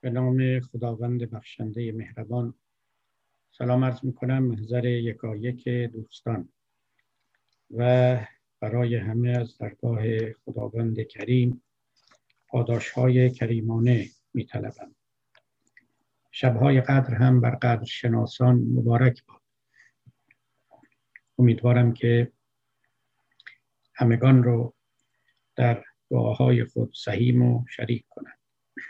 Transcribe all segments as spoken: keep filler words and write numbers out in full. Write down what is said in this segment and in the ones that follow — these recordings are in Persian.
به نام خداوند بخشنده مهربان. سلام عرض میکنم محضر یکایک دوستان و برای همه از درگاه خداوند کریم پاداشهای کریمانه میطلبم. شبهای قدر هم بر قدر شناسان مبارک باد. امیدوارم که همگان رو در دعاهای خود سهیم و شریک کنند.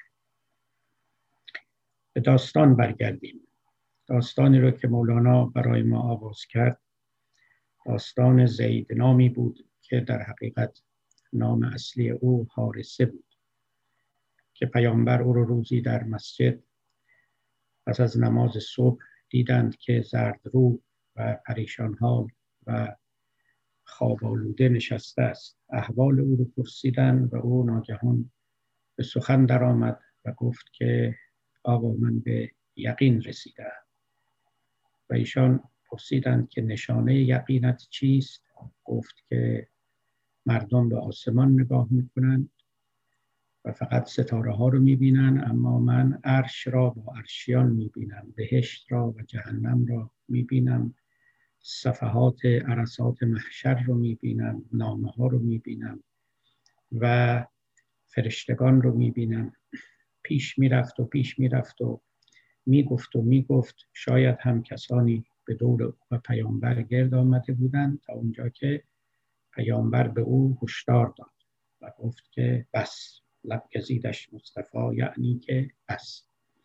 به داستان برگردیم. داستانی رو که مولانا برای ما آغاز کرد داستان زید نامی بود که در حقیقت نام اصلی او حارثه بود که پیامبر او رو روزی در مسجد پس از نماز صبح دیدند که زرد رو و پریشان حال و خواب آلوده نشسته است. احوال او رو پرسیدند و او ناگهان به سخن در آمد و گفت که آقا من به یقین رسیدم. و ایشان پرسیدند که نشانه یقینت چیست؟ گفت که مردم به آسمان نگاه میکنند و فقط ستاره ها رو میبینن، اما من عرش را با عرشیان میبینم، بهشت را و جهنم را میبینم، صفحات عرصات محشر رو میبینم، نامه ها رو میبینم و فرشتگان رو میبینم. پیش میرفت و پیش میرفت و میگفت و میگفت. شاید هم کسانی به دور و پیامبر گرد آمده بودند تا اونجا که پیامبر به او هشدار داد و گفت که بس، لب گزیدش مصطفی، یعنی که بس.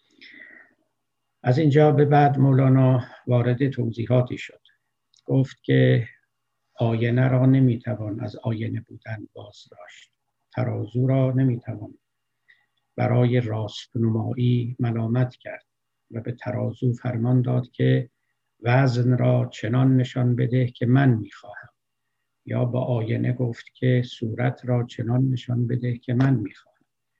از اینجا به بعد مولانا وارد توضیحاتی شد. گفت که آینه را نمیتوان از آینه بودن باز داشت، ترازو را نمیتوان برای راستنمایی ملامت کرد و به ترازو فرمان داد که وزن را چنان نشان بده که من میخواهم، یا با آینه گفت که صورت را چنان نشان بده که من میخواهم.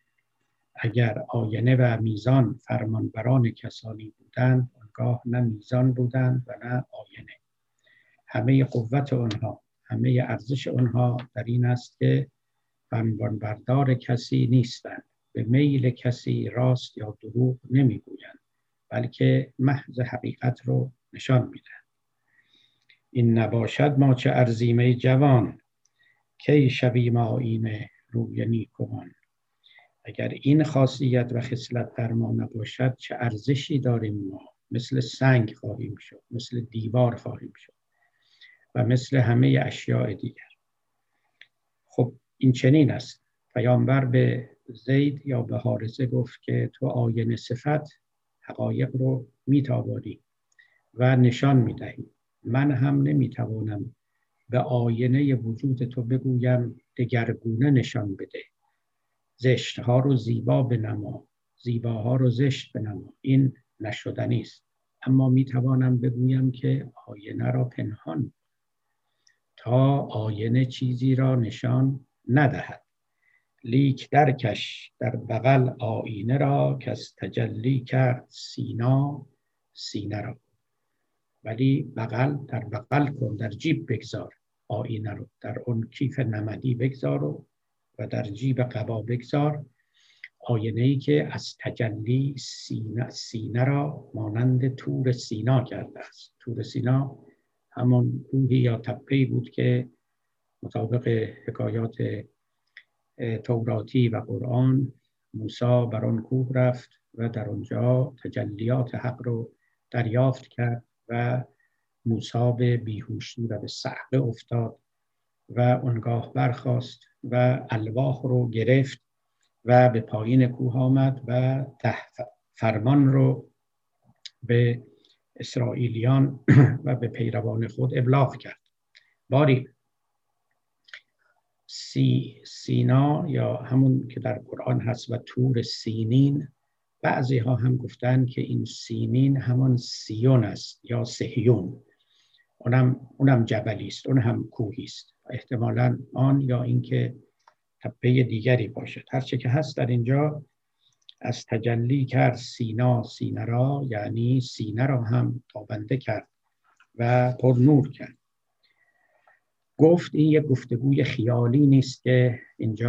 اگر آینه و میزان فرمانبران کسانی بودند، آنگاه نه میزان بودند و نه آینه. همه قوت آنها، همه ارزش آنها در این است که فرمانبردار کسی نیستند، به میل کسی راست یا دروغ نمیگویند، بلکه محض حقیقت رو نشان میدن. این نباشد ما چه ارزیم ای جوان، کی شویم آیینه روی نیکوان. اگر این خاصیت و خصلت در ما نباشد چه ارزشی داریم ما؟ مثل سنگ خواهیم شد، مثل دیوار خواهیم شد و مثل همه اشیاء دیگر. خب این چنین است. پیامبر به زید یا به حارثه گفت که تو آینه صفت حقایق رو میتابانی و نشان میدهی. من هم نمیتوانم به آینه وجود تو بگویم دگرگونه نشان بده، زشتها رو زیبا بنما، زیباها رو زشت بنما. این نشدنی است. اما میتوانم بگویم که آینه را پنهان تا آینه چیزی را نشان ندهد. لیک درکش در بغل آینه را، که از تجلی کرد سینا سینه را. ولی بغل در بغل کن، در جیب بگذار آینه رو، در اون کیف نمدی بگذار و و در جیب قبا بگذار آینه‌ای که از تجلی سینه, سینه را مانند تور سینا کرده است. تور سینا همون کوهی یا تپه‌ای بود که مطابق حکایات توراتی و قرآن موسی بر آن کوه رفت و در آنجا تجلیات حق رو دریافت کرد و موسی به بیهوشی و به صعقه افتاد و آنگاه برخاست و الواح رو گرفت و به پایین کوه آمد و فرمان رو به اسرائیلیان و به پیروان خود ابلاغ کرد. باری سی سینا یا همون که در قرآن هست و تور سینین، بعضی ها هم گفتن که این سینین همان سیون است یا صهیون، اونم اونم جبلی است، اون هم کوهی است. احتمالاً آن یا اینکه تپه دیگری باشد. هر چه که هست در اینجا از تجلی کرد سینا سینه را، یعنی سینه را هم تابنده کرد و پر نور کرد. گفت این یک گفتگوی خیالی نیست که اینجا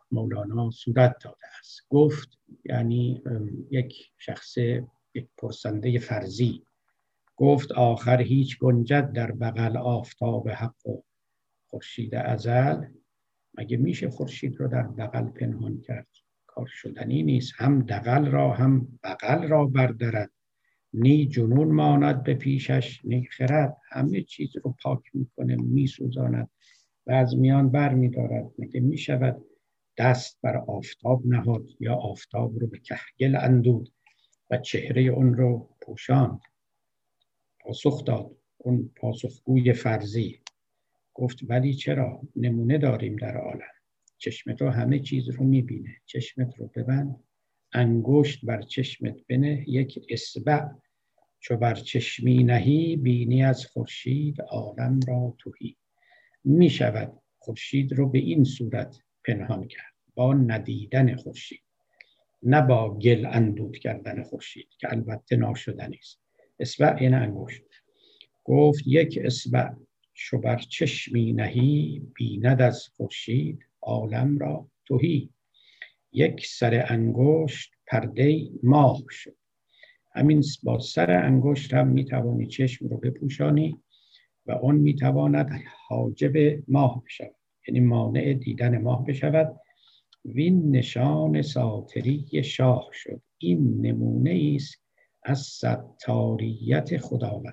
مولانا صورت داده است. گفت یعنی یک شخص، یک پرسنده فرضی گفت آخر هیچ گنجد در بغل آفتاب حق و خورشید ازل. مگه میشه خورشید رو در بغل پنهان کرد؟ کار شدنی نیست. هم دغل را هم بغل را بردارد، نی جنون ماند به پیشش نی خرد. همه چیز رو پاک میکنه، میسوزاند و از میان بر میدارد. مگه میشود دست بر آفتاب نهاد یا آفتاب رو به کهگل اندود و چهره اون رو پوشاند؟ پاسخ داد اون پاسخگوی فرضی، گفت ولی چرا؟ نمونه داریم در عالم. چشم تو همه چیز رو میبینه. چشمت رو ببند، انگشت بر چشمت بنه، یک اصبع چو بر چشمی نهی، بینی از خورشید عالم را تهی. می شود خورشید رو به این صورت پنهان کرد، با ندیدن خورشید، نه با گل اندود کردن خورشید که البته ناشدنی است. اصبع یعنی انگشت. گفت یک اصبع چو بر چشمی نهی، بیند از خورشید عالم را تهی. یک سر انگشت پرده ماه شد. همین با سر انگشت هم میتوانی چشم رو بپوشانی و اون میتواند حاجب ماه بشود، یعنی مانع دیدن ماه بشود. وین نشان ساتری شاه شد. این نمونه است از ستاریت خداوند.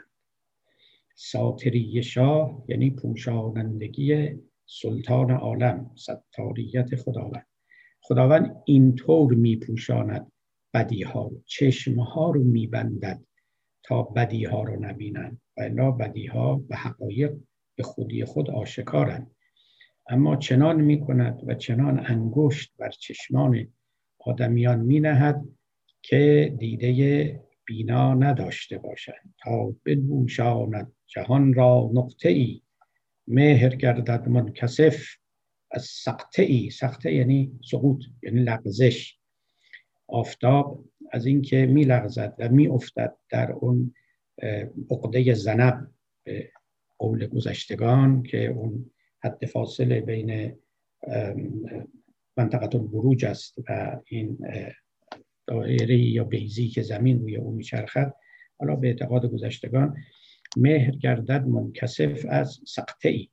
ساتری شاه یعنی پوشانندگی سلطان عالم، ستاریت خداوند. خداوند اینطور میپوشاند بدیها رو، چشمها رو میبندد تا بدیها رو نبینند، و الا بدیها و حقایق به خودی خود آشکارند. اما چنان میکند و چنان انگشت بر چشمان آدمیان مینهد که دیده بینا نداشته باشند، تا بنموشاند جهان را نقطه ای، مهر گردد منکسف از سقطه ای. سقطه یعنی سقوط، یعنی لغزش. آفتاب از اینکه می لغزد و می افتد در اون عقده ذنب، به قول گذشتگان که اون حد فاصله بین منطقه البروج است و این دایره یا بیضی که زمین روی اون میچرخد، حالا به اعتقاد گذشتگان مهر گردد منکسف از سقطه ای.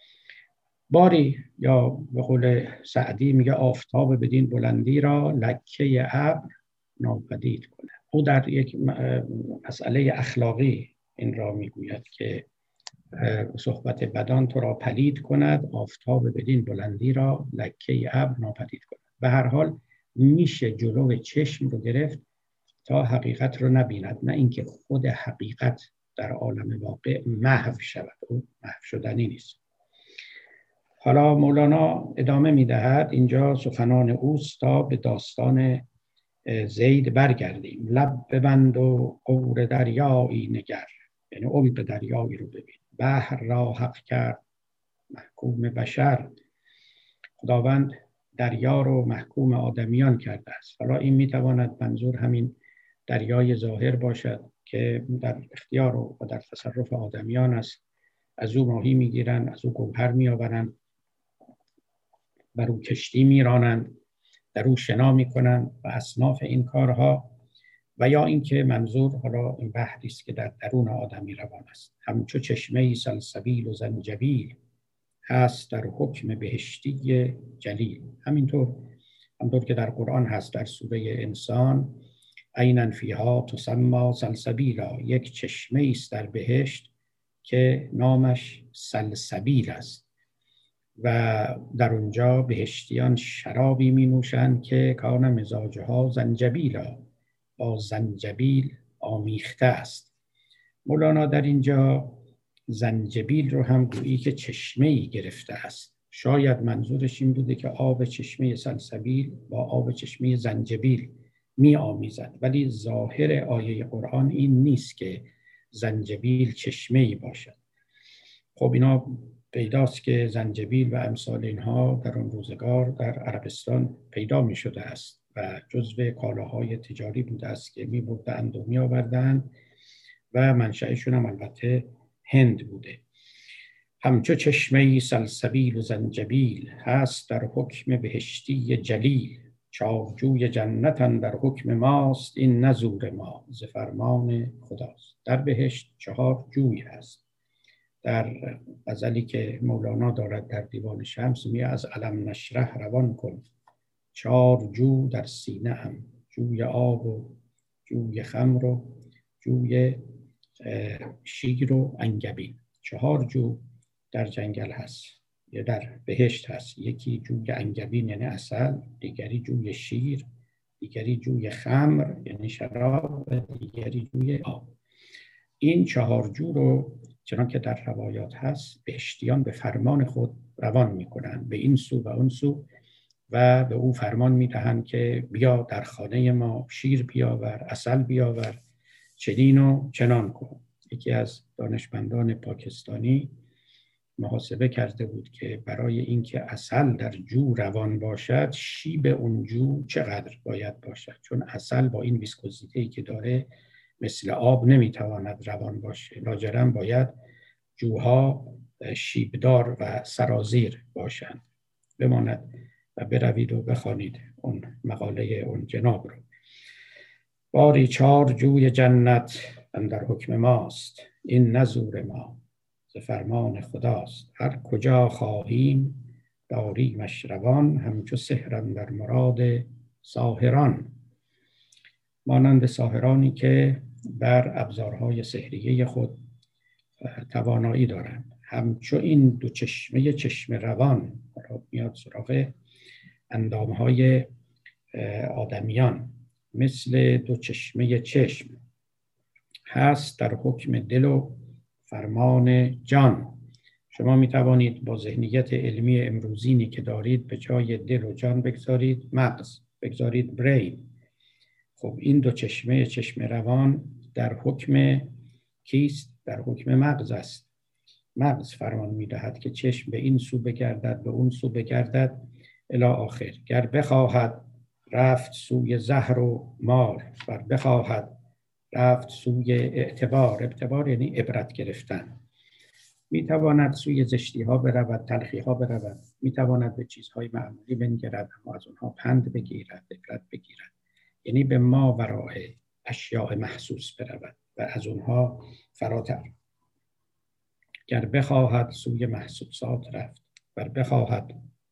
باری یا به قول سعدی میگه آفتاب بدین بلندی را لکه ابر ناپدید کنه. او در یک مسئله اخلاقی این را میگوید که صحبت بدان تو را پلید کند، آفتاب بدین بلندی را لکه ابر ناپدید کند. به هر حال میشه جلو چشم رو گرفت تا حقیقت رو نبیند، نه اینکه خود حقیقت در عالم واقع محو شود. او محو شدنی نیست. حالا مولانا ادامه میدهد. اینجا سخنان اوست تا به داستان زید برگردیم. لب ببند و غور دریایی نگر، یعنی عمق دریایی رو ببین. بحر را حق کرد محکوم بشر. خداوند دریا رو محکوم آدمیان کرده است. حالا این میتواند منظور همین دریای ظاهر باشد که در اختیار و در تصرف آدمیان است. از او ماهی میگیرن، از او گوهر میآورن، بر او کشتی میرانند، در او شنا میکنند و اصناف این کارها. و یا اینکه منظور حالا این بحری است که در درون آدمی روان است. همچو چشمه سلسبیل و زنجبیل هست در حکم بهشتی جلیل. همینطور همطور که در قرآن هست در سوره انسان، عیناً فیها تسمی سلسبیلا، یک چشمه است در بهشت که نامش سلسبیل است و در اونجا بهشتیان شرابی می نوشند که کان مزاجها زنجبیلا، با زنجبیل آمیخته است. مولانا در اینجا زنجبیل رو هم گویی که چشمه‌ای گرفته است. شاید منظورش این بوده که آب چشمه سلسبیل با آب چشمه زنجبیل می آمیزد، ولی ظاهر آیه قرآن این نیست که زنجبیل چشمه‌ای باشد. خب اینا پیداست که زنجبیل و امثال اینها در اون روزگار در عربستان پیدا می شده است و جزو کالاهای تجاری بوده است که می بردند و می آوردند و منشأشون هم البته هند بوده. همچو چشمه سلسبیل و زنجبیل، هست در حکم بهشتی جلیل. چارجوی جنت اندر حکم ماست، این نه زور ما ز فرمان خداست. در بهشت چهار جوی هست. در غزلی که مولانا دارد در دیوان شمس می از علم نشرح روان کن، چار جو در سینه ام، جوی آب و جوی خمر و جوی شیر و انگبین. چهار جو در جنگل هست یا در بهشت هست. یکی جوی انگبین یعنی عسل، دیگری جوی شیر، دیگری جوی خمر یعنی شراب و دیگری جوی آب. این چهار جو رو چنان که در روایات هست بهشتیان به فرمان خود روان میکنند به این سو و اون سو و به او فرمان میدهند که بیا در خانه ما شیر بیاور، عسل بیاور، چنین و چنان کن. یکی از دانشمندان پاکستانی محاسبه کرده بود که برای اینکه عسل در جو روان باشد، شیب اون جو چقدر باید باشد، چون عسل با این ویسکوزیته‌ای که داره مثل آب نمیتواند روان باشه. لاجرم باید جوها شیبدار و سرازیر باشند. بماند و بروید و بخوانید اون مقاله اون جناب رو. باری چار جوی جنت اندر حکم ماست، این نه زور ما ز فرمان خداست. هر کجا خواهیم داریمش روان، همچو سحر اندر مراد ساحران. مانند ساحرانی که بر ابزارهای سحریه خود توانایی دارند. همچو این دو چشمه چشم روان، میاد سراغ اندامهای آدمیان، مثل دو چشمه چشم هست در حکم دل و فرمان جان. شما می توانید با ذهنیت علمی امروزینی که دارید به جای دل و جان بگذارید مغز، بگذارید برین. خب این دو چشمه چشم روان در حکم کیست؟ در حکم مغز است. مغز فرمان می دهد که چشم به این سو بگردد، به اون سو بگردد الی آخر. گر بخواهد رفت سوی زهر و مار، ور بخواهد رفت سوی اعتبار. اعتبار یعنی عبرت گرفتن. می تواند سوی زشتی ها برود، تلخی ها برود، می تواند به چیزهای معمولی بنگرد اما از اونها پند بگیرد، عبرت بگیرد. یعنی به ما وراء اشیاء محسوس برود و از اونها فراتر. گر بخواهد سوی محسوسات رفت، ور بخواهد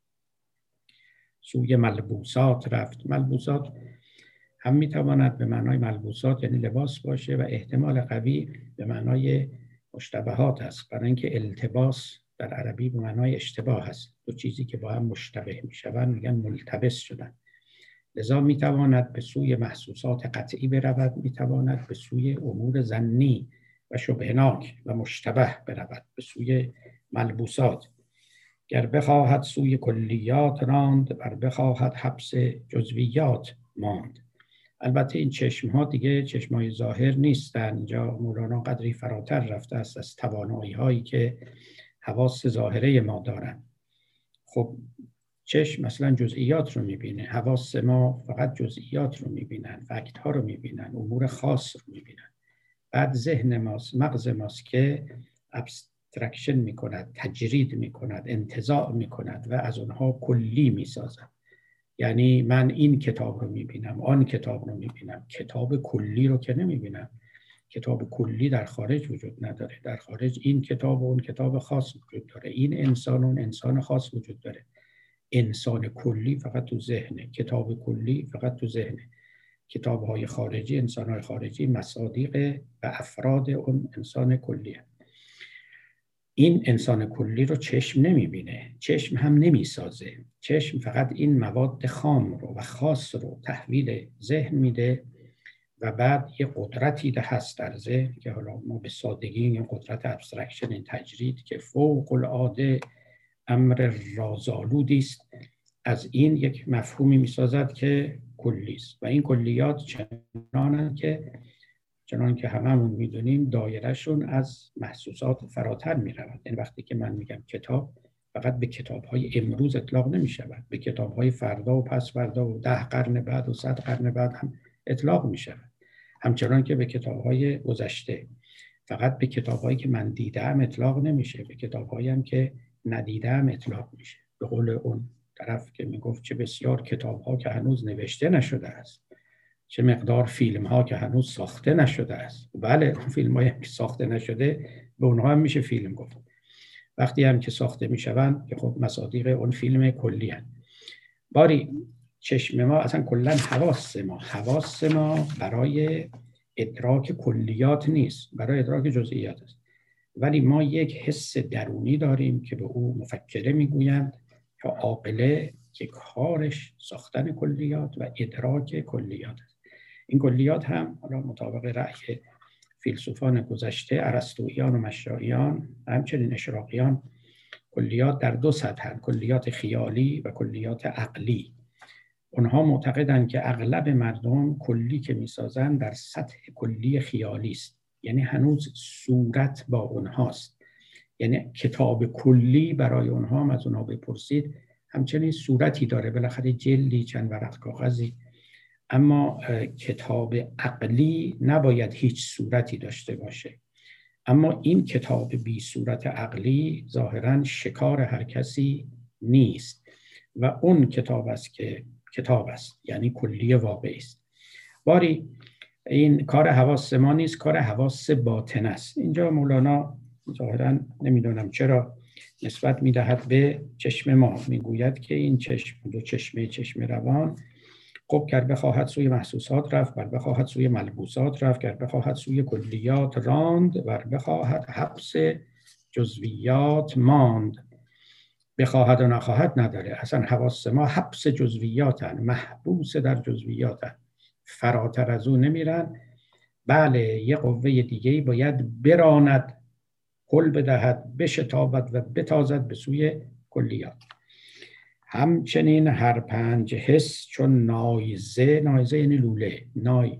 سوی ملبوسات رفت. ملبوسات هم میتواند به معنای ملبوسات یعنی لباس باشه و احتمال قوی به معنای مشتبهات است، برای اینکه التباس در عربی به معنای اشتباه است. دو چیزی که با هم مشتبه میشوند میگن ملتبس شدن. لذا میتواند به سوی محسوسات قطعی برود، میتواند به سوی امور ظنی و شبهناک و مشتبه برود، به سوی ملبوسات. گر بخواهد سوی کلیات راند، ور بخواهد حبس جزویات ماند. البته این چشم ها دیگه چشم های ظاهر نیستن. اینجا مولانا قدری فراتر رفته است از توانایی هایی که حواس ظاهره ما دارن. خب چشم مثلا جزئیات رو میبینه، حواس ما فقط جزئیات رو میبینن، فکت ها رو میبینن، امور خاص رو میبینن. بعد ذهن ماست، مغز ماست که ابسترکشن میکند، تجرید میکند، انتزاع میکند و از اونها کلی میسازد. یعنی من این کتاب رو میبینم، آن کتاب رو میبینم، کتاب کلی رو که نمیبینم. کتاب کلی در خارج وجود نداره. در خارج این کتاب و اون کتاب خاص وجود داره، این انسان و اون انسان خاص وجود داره. انسان کلی فقط تو ذهنه، کتاب کلی فقط تو ذهنه. کتاب‌های خارجی، انسان‌های خارجی مصادیق و افراد اون انسان کلیه. این انسان کلی رو چشم نمیبینه، چشم هم نمیسازه. چشم فقط این مواد خام رو و خاص رو تحویل ذهن میده و بعد یه قدرتی ده هست در ذهن که حالا ما به سادگی این قدرت ابسترکشن، این تجرید که فوق العاده امر رازآلودی است، از این یک مفهومی میسازد که کلی است. و این کلیات چنانند که چنان که هممون میدونیم دایرهشون از محسوسات فراتر میرود. یعنی وقتی که من میگم کتاب، فقط به کتاب‌های امروز اطلاق نمی‌شود، به کتاب‌های فردا و پس فردا و ده قرن بعد و صد قرن بعد هم اطلاق می‌شود. همچنان که به کتاب‌های گذشته فقط به کتاب‌هایی که من دیدم اطلاق نمیشه، به کتاب‌هایی هم که ندیدم اطلاق میشه. به قول اون طرف که میگفت چه بسیار کتاب‌ها که هنوز نوشته نشده است، چه مقدار فیلم‌ها که هنوز ساخته نشده است. بله، اون فیلم‌هایی که ساخته نشده به اونها هم میشه فیلم گفت. وقتی هم که ساخته میشوند که خب مصادیق اون فیلم کلی هست. باری چشم ما اصلا کلا حواس ما حواس ما برای ادراک کلیات نیست، برای ادراک جزئیات است. ولی ما یک حس درونی داریم که به او مفکره میگویند یا عاقله، که کارش ساختن کلیات و ادراک کلیات است. این کلیات هم حالا مطابق رأی فیلسوفان گذشته، ارسطوییان و مشایخیان و همچنین اشراقیان، کلیات در دو سطح، کلیات خیالی و کلیات عقلی. اونها معتقدند که اغلب مردم کلی که میسازن در سطح کلی خیالی است، یعنی هنوز صورت با اونهاست. یعنی کتاب کلی برای اونها هم از اونها بپرسید همچنین صورتی داره، بالاخره جلدی، چند ورق کاغذی، اما کتاب عقلی نباید هیچ صورتی داشته باشه. اما این کتاب بی صورت عقلی ظاهراً شکار هر کسی نیست و اون کتاب است که کتاب است، یعنی کلی واقعی است. باری این کار حواس ما نیست، کار حواس باطن است. اینجا مولانا ظاهراً نمیدونم چرا نسبت میدهد به چشم ما، میگوید که این چشم، دو چشمه چشم روان، خب گر بخواهد سوی محسوسات رفت، ور بخواهد سوی ملبوسات رفت، گر بخواهد سوی کلیات راند، ور بخواهد حبس جزویات ماند. بخواهد و نخواهد نداره، اصلا حواس ما حبس جزویاتن، محبوس در جزویاتن، فراتر از اون نمیرن. بله، یه قوه دیگه‌ای باید براند، کل بدهد، بشتابد و بتازد به سوی کلیات. همچنین هر پنج حس چون نایزه، نایزه یعنی لوله، نای،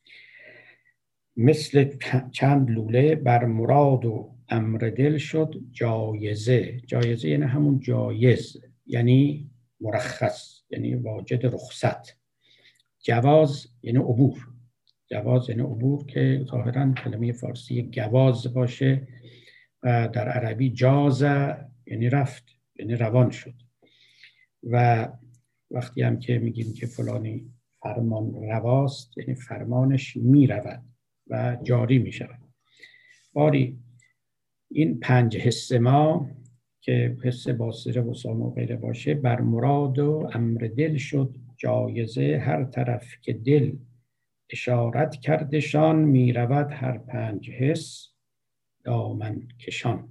مثل چند لوله بر مراد و امر دل شد جایزه. جایزه یعنی همون جایز، یعنی مرخص، یعنی واجد رخصت. جواز یعنی عبور، جواز یعنی عبور که ظاهراً کلمه فارسی گواز باشه و در عربی جاز یعنی رفت، یعنی روان شد. و وقتی هم که میگیم که فلانی فرمان رواست، یعنی فرمانش میرود و جاری میشود. باری این پنج حس ما که حس باصره و سامع و غیره باشه، بر مراد و امر دل شد جایزه. هر طرف که دل اشارت کردشان، میرود هر پنج حس دامن کشان.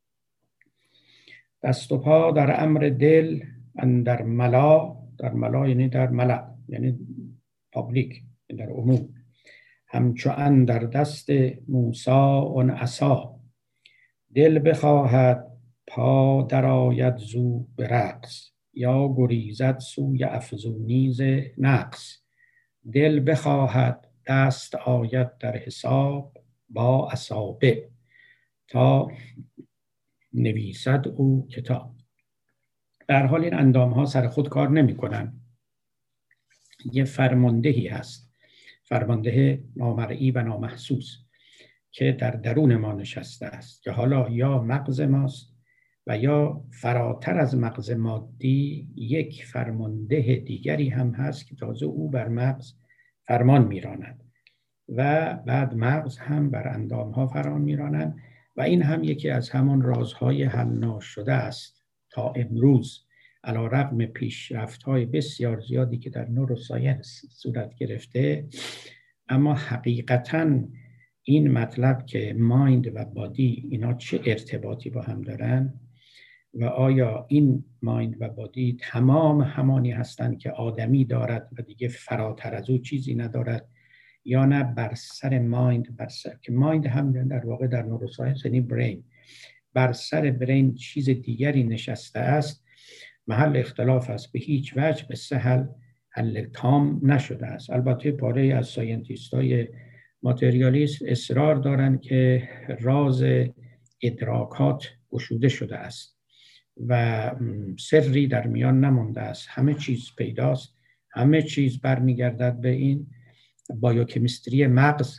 دست و پا در امر دل اندر ملا، در ملا یعنی در ملأ، یعنی پابلیک، در عموم. همچو اندر دست موسی اون عصا، دل بخواهد پا درآید زو به رقص، یا گریزد سوی افزونیز نقص. دل بخواهد دست آید در حساب، با اصابع تا نویسد او کتاب. در حال این اندام ها سر خود کار نمی کنن. یه فرماندهی هست، فرمانده نامرئی و نامحسوس که در درون ما نشسته است، که حالا یا مغز ماست و یا فراتر از مغز مادی یک فرمانده دیگری هم هست که تازه او بر مغز فرمان میراند و بعد مغز هم بر اندام ها فرمان میراند. و این هم یکی از همان رازهای حل ناشده است تا امروز، علی رغم پیشرفت‌های بسیار زیادی که در نوروساینس صورت گرفته، اما حقیقتاً این مطلب که مایند و بادی اینا چه ارتباطی با هم دارن و آیا این مایند و بادی تمام همانی هستند که آدمی دارد و دیگه فراتر از او چیزی ندارد، یا نه بر سر مایند، بر سر که مایند هم در واقع در نوروساینس یعنی برین، بر سر برین چیز دیگری نشسته است. محل اختلاف است، به هیچ وجه به سهل حل تام نشده است. البته پاره از ساینتیستای ماتریالیست اصرار دارند که راز ادراکات گشوده شده است و سری در میان نمانده است، همه چیز پیداست، همه چیز برمیگردد به این بایوکمیستری مغز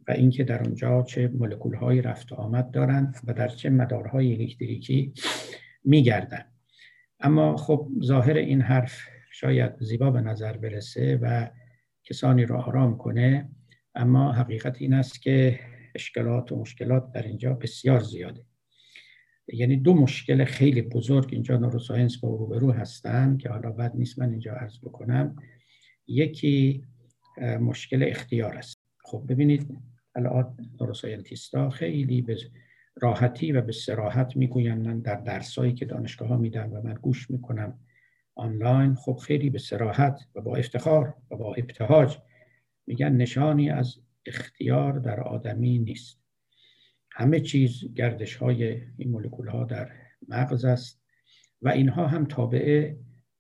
و اینکه در اونجا چه مولکول‌های رفت و آمد دارند و در چه مدارهای الکتریکی میگردند. اما خب ظاهر این حرف شاید زیبا به نظر برسه و کسانی را آرام کنه، اما حقیقت این است که اشکالات و مشکلات در اینجا بسیار زیاده. یعنی دو مشکل خیلی بزرگ اینجا نوروساینس با روبرو هستن که حالا بد نیست من اینجا عرض بکنم. یکی مشکل اختیار است. خب ببینید الان نوروساینتیستا خیلی به راحتی و به صراحت میگوین، من در درسایی که دانشگاه ها میدن و من گوش میکنم آنلاین، خب خیلی به صراحت و با افتخار و با ابتهاج میگن نشانی از اختیار در آدمی نیست. همه چیز گردش های این مولکول ها در مغز است و اینها هم تابع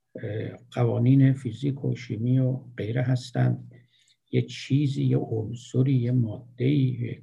قوانین فیزیک و شیمی و غیره هستند. یه چیزی، یه عنصری، یه ماده‌ای، یک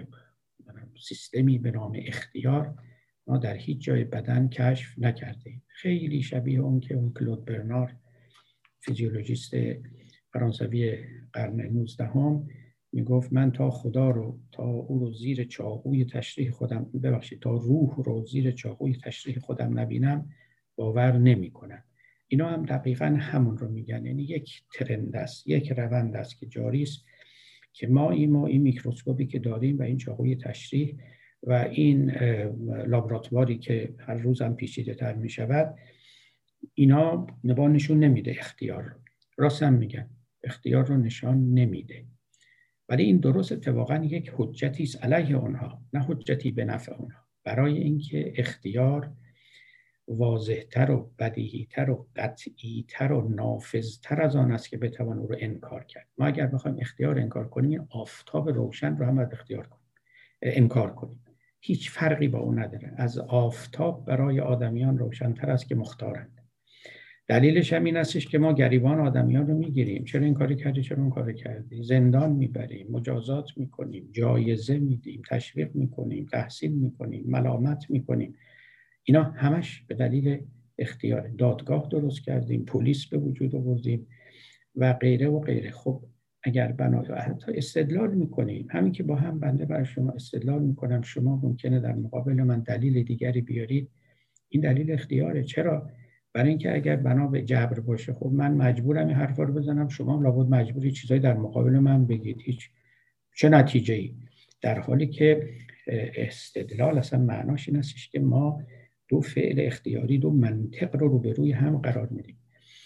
سیستمی به نام اختیار ما در هیچ جای بدن کشف نکردیم. خیلی شبیه اون که اون کلود برنار فیزیولوژیست فرانسوی قرن نوزدهم میگفت من تا خدا رو، تا او رو زیر چاقوی تشریح خودم، ببخشید تا روح رو زیر چاقوی تشریح خودم نبینم باور نمی کنم. اینا هم دقیقاً همون رو میگن. یعنی یک ترند است، یک روند است که جاری است که ما این ما این میکروسکوپی که داریم و این چاقوی تشریح و این لابراتواری که هر روز هم پیچیده تر می شود، اینا نبان نشون نمیده اختیار رو. راست هم میگن اختیار رو نشان نمیده، ولی این درست اتفاقا یک حجتی است علیه اونها، نه حجتی به نفع اونها، برای اینکه اختیار واضح‌تر و بدیهی‌تر و قطعی‌تر و نافذتر از آن است که بتوان او رو انکار کرد. ما اگر بخوایم اختیار انکار کنیم، آفتاب روشن رو هم باید اختیار کنیم، انکار کنیم. هیچ فرقی با اون نداره. از آفتاب برای آدمیان روشن‌تر است که مختارند. دلیلش هم این استش که ما گریبان آدمیان رو میگیریم. چرا این کاری کردی، چرا اون کاری کردی، زندان میبریم، مجازات میکنیم، جایزه میدیم، تشویق میکنیم، تحسین میکنیم، ملامت میکنیم. اینا همش به دلیل اختیار. دادگاه درست کردیم، پلیس به وجود آوردیم و غیره و غیره. خب اگر بنا حتی استدلال میکنیم، همین که با هم بنده برای شما استدلال میکنم، شما ممکنه در مقابل من دلیل دیگری بیارید، این دلیل اختیاره. چرا؟ برای اینکه اگر بنا به جبر باشه، خب من مجبورم این حرفا رو بزنم، شما هم لابد مجبوری چیزایی در مقابل من بگید. هیچ چه نتیجه‌ای؟ در حالی که استدلال اصلا معناش این استش که ما دو فعل اختیاری، دو منطق رو روبروی هم قرار میدیم.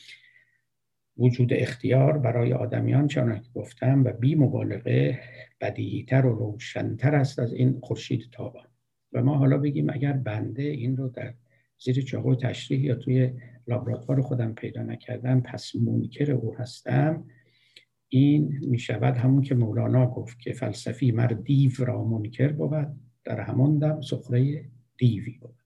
وجود اختیار برای آدمیان چنانکه که گفتم و بی مبالغه بدیهی‌تر و روشن‌تر است از این خورشید تابان. و ما حالا بگیم اگر بنده این رو در زیر چاقو تشریح یا توی لابراتوار خودم پیدا نکردم، پس منکر او هستم. این می شود همون که مولانا گفت که فلسفی مر دیو را منکر بود، در همان دم سخره دیوی بود.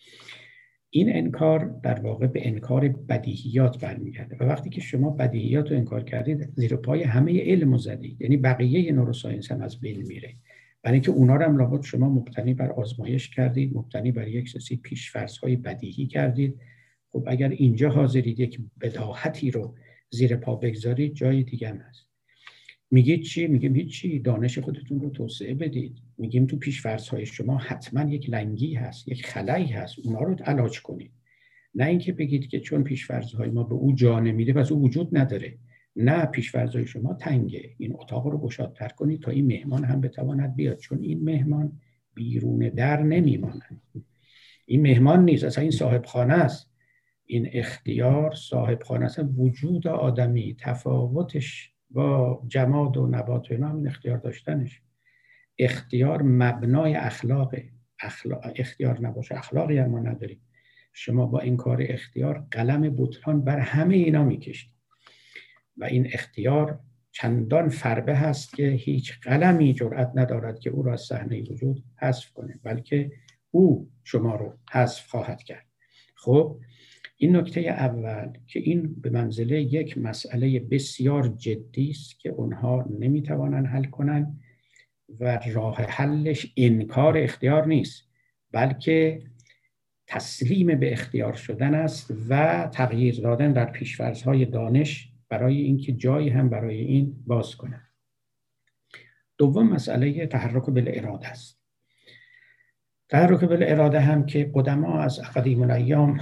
این انکار در واقع به انکار بدیهیات برمیگرده و وقتی که شما بدیهیات رو انکار کردید، زیر پای همه علم رو زدید. یعنی بقیه نوروساینس هم از بین میره، برای اینکه اونا رو هم لابد شما مبتنی بر آزمایش کردید، مبتنی بر یک سری پیش‌فرض‌های بدیهی کردید. خب اگر اینجا حاضرید یک بداهتی رو زیر پا بگذارید، جای دیگه هم هست. میگید چی؟ میگیم هیچی، دانش خودتون رو توسعه بدید. میگیم تو پیش‌فرض‌های شما حتما یک لنگی هست، یک خلایی هست، اونا رو علاج کنید. نه اینکه بگید که چون پیش‌فرض‌های ما به او جا نمیده پس او وجود نداره. نه، پیش‌فرض‌های شما تنگه، این اتاق رو گشادتر کنید تا این مهمان هم بتواند بیاد، چون این مهمان بیرون در نمیماند. این مهمان نیست، اصلا این صاحب خانه است. این اختیار صاحب خانه است. وجود آدمی تفاوتش با جماد و نبات و اینا همین اختیار داشتنش. اختیار مبنای اخلاقه. اخلاق اختیار نباشه اخلاقی هم ما نداریم. شما با این کار اختیار قلم بطلان بر همه اینا میکشید و این اختیار چندان فربه هست که هیچ قلمی جرأت ندارد که او را از صحنه وجود حذف کنه، بلکه او شما رو حذف خواهد کرد. خب این نکته اول که این به منزله یک مسئله بسیار جدی است که اونها نمیتوانن حل کنن و راه حلش انکار اختیار نیست، بلکه تسلیم به اختیار شدن است و تغییر دادن در پیش‌فرض‌های دانش برای اینکه جایی هم برای این باز کنن. دوم مسئله تحرک بالاراده است. تحرک بالاراده هم که قدما از قدیم الایام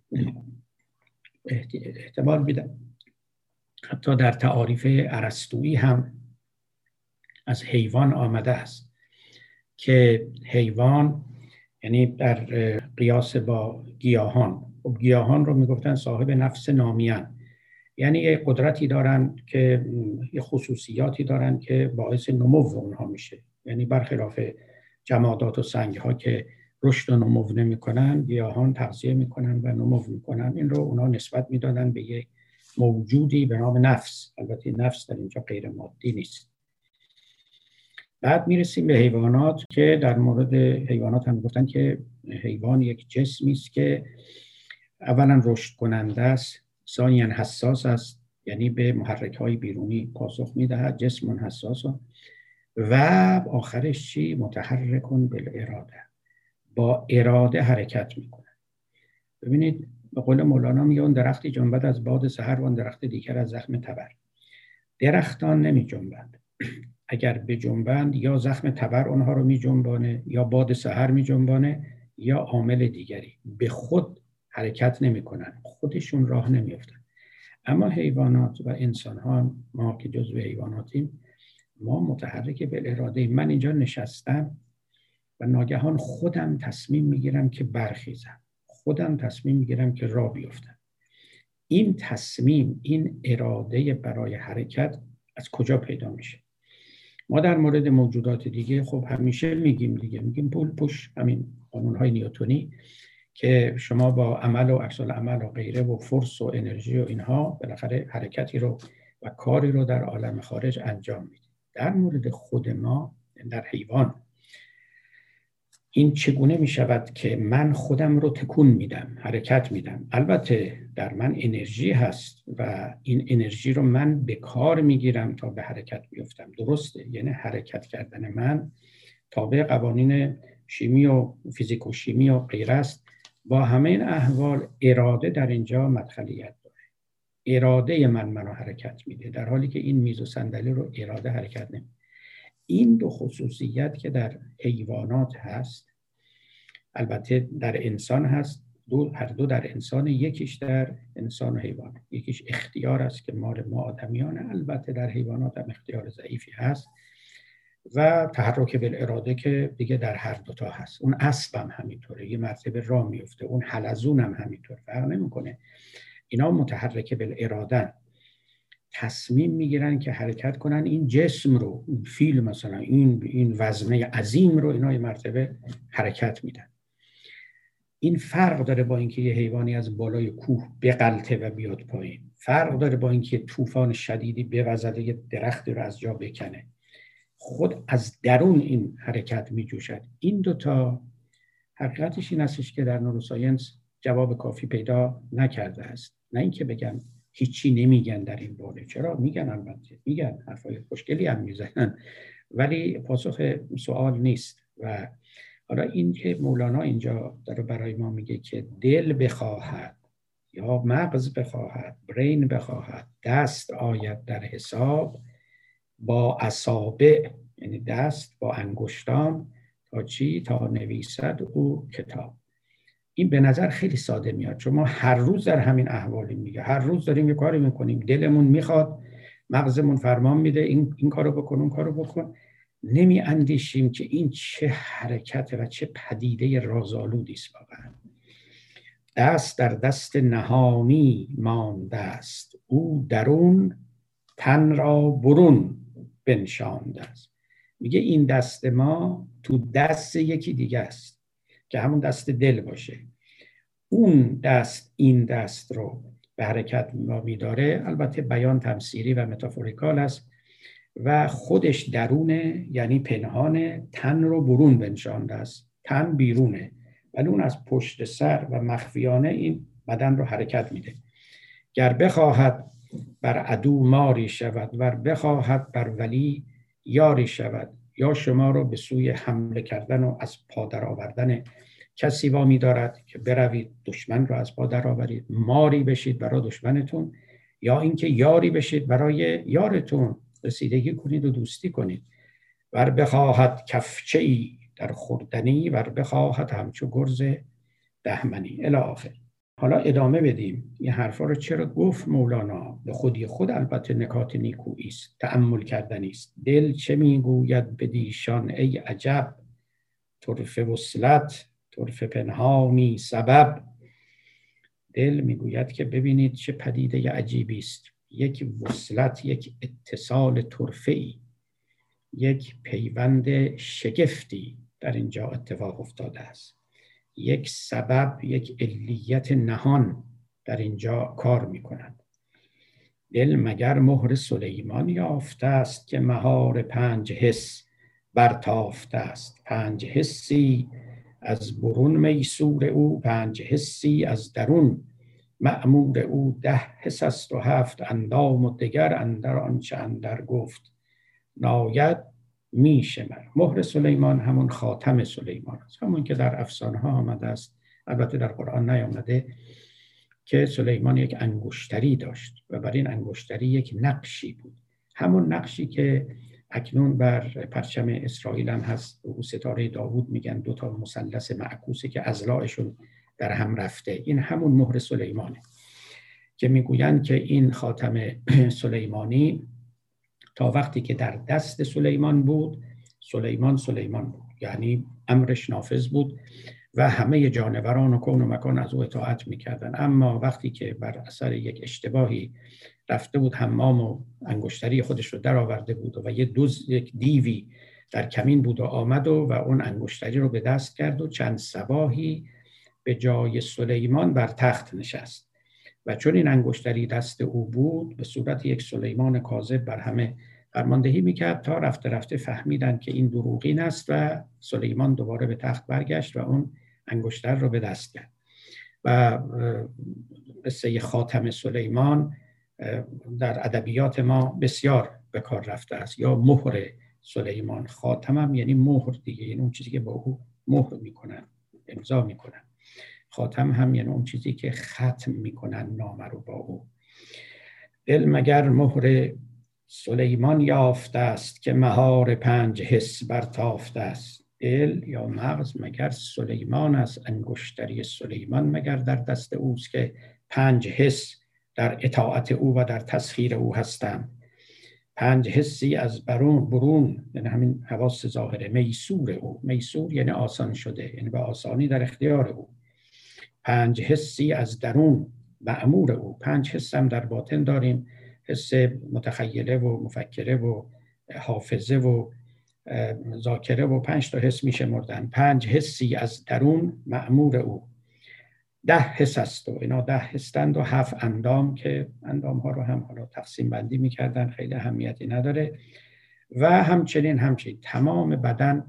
احتمال میدن، حتی در تعاریف ارسطویی هم از حیوان آمده است که حیوان یعنی در قیاس با گیاهان، و گیاهان رو میگفتن صاحب نفس نامیان، یعنی یه قدرتی دارن که یه خصوصیاتی دارن که باعث نمو اونها میشه. یعنی برخلاف جمادات و سنگ ها که رشد و نمو نمیکنن، گیاهان تغذیه میکنن و نمو میکنن. این رو اونها نسبت میدادن به یک موجودی به نام نفس. البته نفس در اینجا غیر مادی نیست. بعد میرسیم به حیوانات که در مورد حیوانات هم گفتن که حیوان یک جسمی است که اولا رشد کننده است، ثانیاً حساس است، یعنی به محرک‌های بیرونی پاسخ میدهد، جسم حساس، و آخرش چی؟ متحرکون بالاراده، با اراده حرکت میکنه. ببینید به قول مولانا میگه اون درختی جنبد از باد سحر و اون درخت دیگر از زخم تبر. درختان نمی جنبند. اگر به جنبند یا زخم تبر اونها رو می جنبانه، یا باد سحر می جنبانه، یا عامل دیگری. به خود حرکت نمی کنن، خودشون راه نمی افتن. اما حیوانات و انسان ها، ما که جزو حیواناتیم، ما متحرک بالاراده. من اینجا نشستم و ناگهان خودم تصمیم میگیرم که برخیزم، خودم تصمیم میگیرم که راه بیفتم. این تصمیم، این اراده برای حرکت از کجا پیدا میشه؟ ما در مورد موجودات دیگه خب همیشه میگیم دیگه میگیم پول پوش، همین قانونهای نیوتنی که شما با عمل و عکس العمل و غیره و فرس و انرژی و اینها بالاخره حرکتی رو و کاری رو در عالم خارج انجام میدید. در مورد خود ما در حیوان این چگونه می شود که من خودم رو تکون میدم، حرکت میدم؟ البته در من انرژی هست و این انرژی رو من به کار میگیرم تا به حرکت بیفتم. درسته، یعنی حرکت کردن من تابع قوانین شیمی و فیزیک و شیمی و غیره است. با همه این احوال اراده در اینجا مدخلیت داره. اراده من منو حرکت میده، در حالی که این میز و صندلی رو اراده حرکت نمیده. این دو خصوصیت که در حیوانات هست، البته در انسان هست، دو هر دو در انسان، یکیش در انسان و حیوان. یکیش اختیار است که مال ما آدمیانه، البته در حیوانات هم اختیار ضعیفی هست، و تحرک بالاراده که دیگه در هر دوتا هست. اون اسب هم همینطوره، یه مرتبه راه میفته. اون حلزون هم همینطور، فرق نمیکنه. اینا متحرک بالاراده، تصمیم میگیرن که حرکت کنن. این جسم رو، این فیل مثلا، این این وزنه عظیم رو اینا یه مرتبه حرکت میدن. این فرق داره با اینکه یه حیوانی از بالای کوه بغلطه و بیاد پایین. فرق داره با اینکه طوفان شدیدی بوزه یه درختی رو از جا بکنه. خود از درون این حرکت میجوشد. این دوتا حقیقتش این هستش که در نوروساینس جواب کافی پیدا نکرده است. نه اینکه بگم هیچی نمیگن در این باره. چرا میگن؟ البته میگن، حرفای خوشگلی هم میزنن، ولی پاسخ سوال نیست. و حالا این که مولانا اینجا داره برای ما میگه که دل بخواهد یا مغز بخواهد، برین بخواهد، دست آید در حساب، با اصابع یعنی دست با انگشتان، تا چی؟ تا نویسد او کتاب. این به نظر خیلی ساده میاد، چون ما هر روز در همین احوالی میگه، هر روز داریم یه کاری میکنیم، دلمون میخواد، مغزمون فرمان میده این این کارو بکن، اون کارو بکن. نمی اندیشیم که این چه حرکت و چه پدیده رازآلودی است. واقعا دست در دست نهانی مانده است، او درون تن را برون بنشانده است. میگه این دست ما تو دست یکی دیگه است که همون دست دل باشه. اون دست این دست رو به حرکت ما میداره. البته بیان تمثیلی و متافوریکال است و خودش درونه، یعنی پنهانه، تن رو برون بنشانده است. تن بیرونه ولی اون از پشت سر و مخفیانه این بدن رو حرکت میده. گر بخواهد بر عدو ماری شود، ور بخواهد بر ولی یاری شود. یا شما رو به سوی حمله کردن و از پا در آوردن کسی وامی دارد که بروید دشمن رو از پا در آورید، ماری بشید برای دشمنتون، یا اینکه یاری بشید برای یارتون، رسیدگی کنید و دوستی کنید. ور بخواهد کفچه ای در خوردنی، ور بخواهد همچو گرز دهمنی الی آخر. حالا ادامه بدیم. این حرفا رو چرا گفت مولانا؟ به خودی خود البته نکات نیکویی است، تأمل کردنی است. دل چه میگوید بدیشان ای عجب، طرفه وصلت طرفه پنهانی سبب. دل میگوید که ببینید چه پدیده عجیبی است. یک وصلت، یک اتصال طرفه‌ای، یک پیوند شگفتی در اینجا اتفاق افتاده است. یک سبب، یک علیت نهان در اینجا کار می کند. دل مگر مهر سلیمان یافته است، که مهار پنج حس برتافته است. پنج حسی از برون میسور او، پنج حسی از درون مأمور او. ده حس است و هفت اندام و دگر، اندر آنچه اندر گفت ناید می شمر. مهر سلیمان همون خاتم سلیمان است، همون که در افسانه ها آمده است، البته در قرآن نیامده، که سلیمان یک انگشتری داشت و بر این انگشتری یک نقشی بود، همون نقشی که اکنون بر پرچم اسرائیل هم هست، او ستاره داوود میگن، دو تا مثلث معکوسه که اضلاعشون در هم رفته. این همون مهر سلیمانه که میگویند که این خاتم سلیمانی تا وقتی که در دست سلیمان بود، سلیمان سلیمان بود، یعنی امرش نافذ بود و همه جانوران و کون و مکان از او اطاعت میکردن. اما وقتی که بر اثر یک اشتباهی رفته بود حمام و انگشتری خودش رو در آورده بود و یه دوز یک دیوی در کمین بود و آمد و, و اون انگشتری رو به دست کرد و چند صباحی به جای سلیمان بر تخت نشست و چون این انگشتری دست او بود به صورت یک سلیمان کاذب بر همه فرماندهی میکرد تا رفته رفته فهمیدن که این دروغین است و سلیمان دوباره به تخت برگشت و اون انگشتر رو به دست کرد. و قصه خاتم سلیمان در ادبیات ما بسیار به کار رفته است، یا مهر سلیمان. خاتم هم یعنی مهر دیگه، یعنی اون چیزی که با او مهر میکنن، امضا میکنن. خاتم هم یعنی اون چیزی که ختم میکنن نامه رو با او. دل مگر مهر سلیمان یافته است، که مهار پنج حس برتافته است. دل یا مغز مگر سلیمان است، انگشتری سلیمان مگر در دست اوست که پنج حس در اطاعت او و در تسخیر او هستند. پنج حسی از برون برون یعنی همین حواس ظاهره، میسور او، میسور یعنی آسان شده، یعنی به آسانی در اختیار او. پنج حسی از درون مأمور او. پنج حس هم در باطن داریم، حس متخیله و مفکره و حافظه و ذاکره و پنج تا حس میشه مردن. پنج حسی از درون مأمور او. ده حس است و اینا ده حسند و هفت اندام که اندام ها رو هم حالا تقسیم بندی میکردن، خیلی اهمیتی نداره. و همچنین همچنین تمام بدن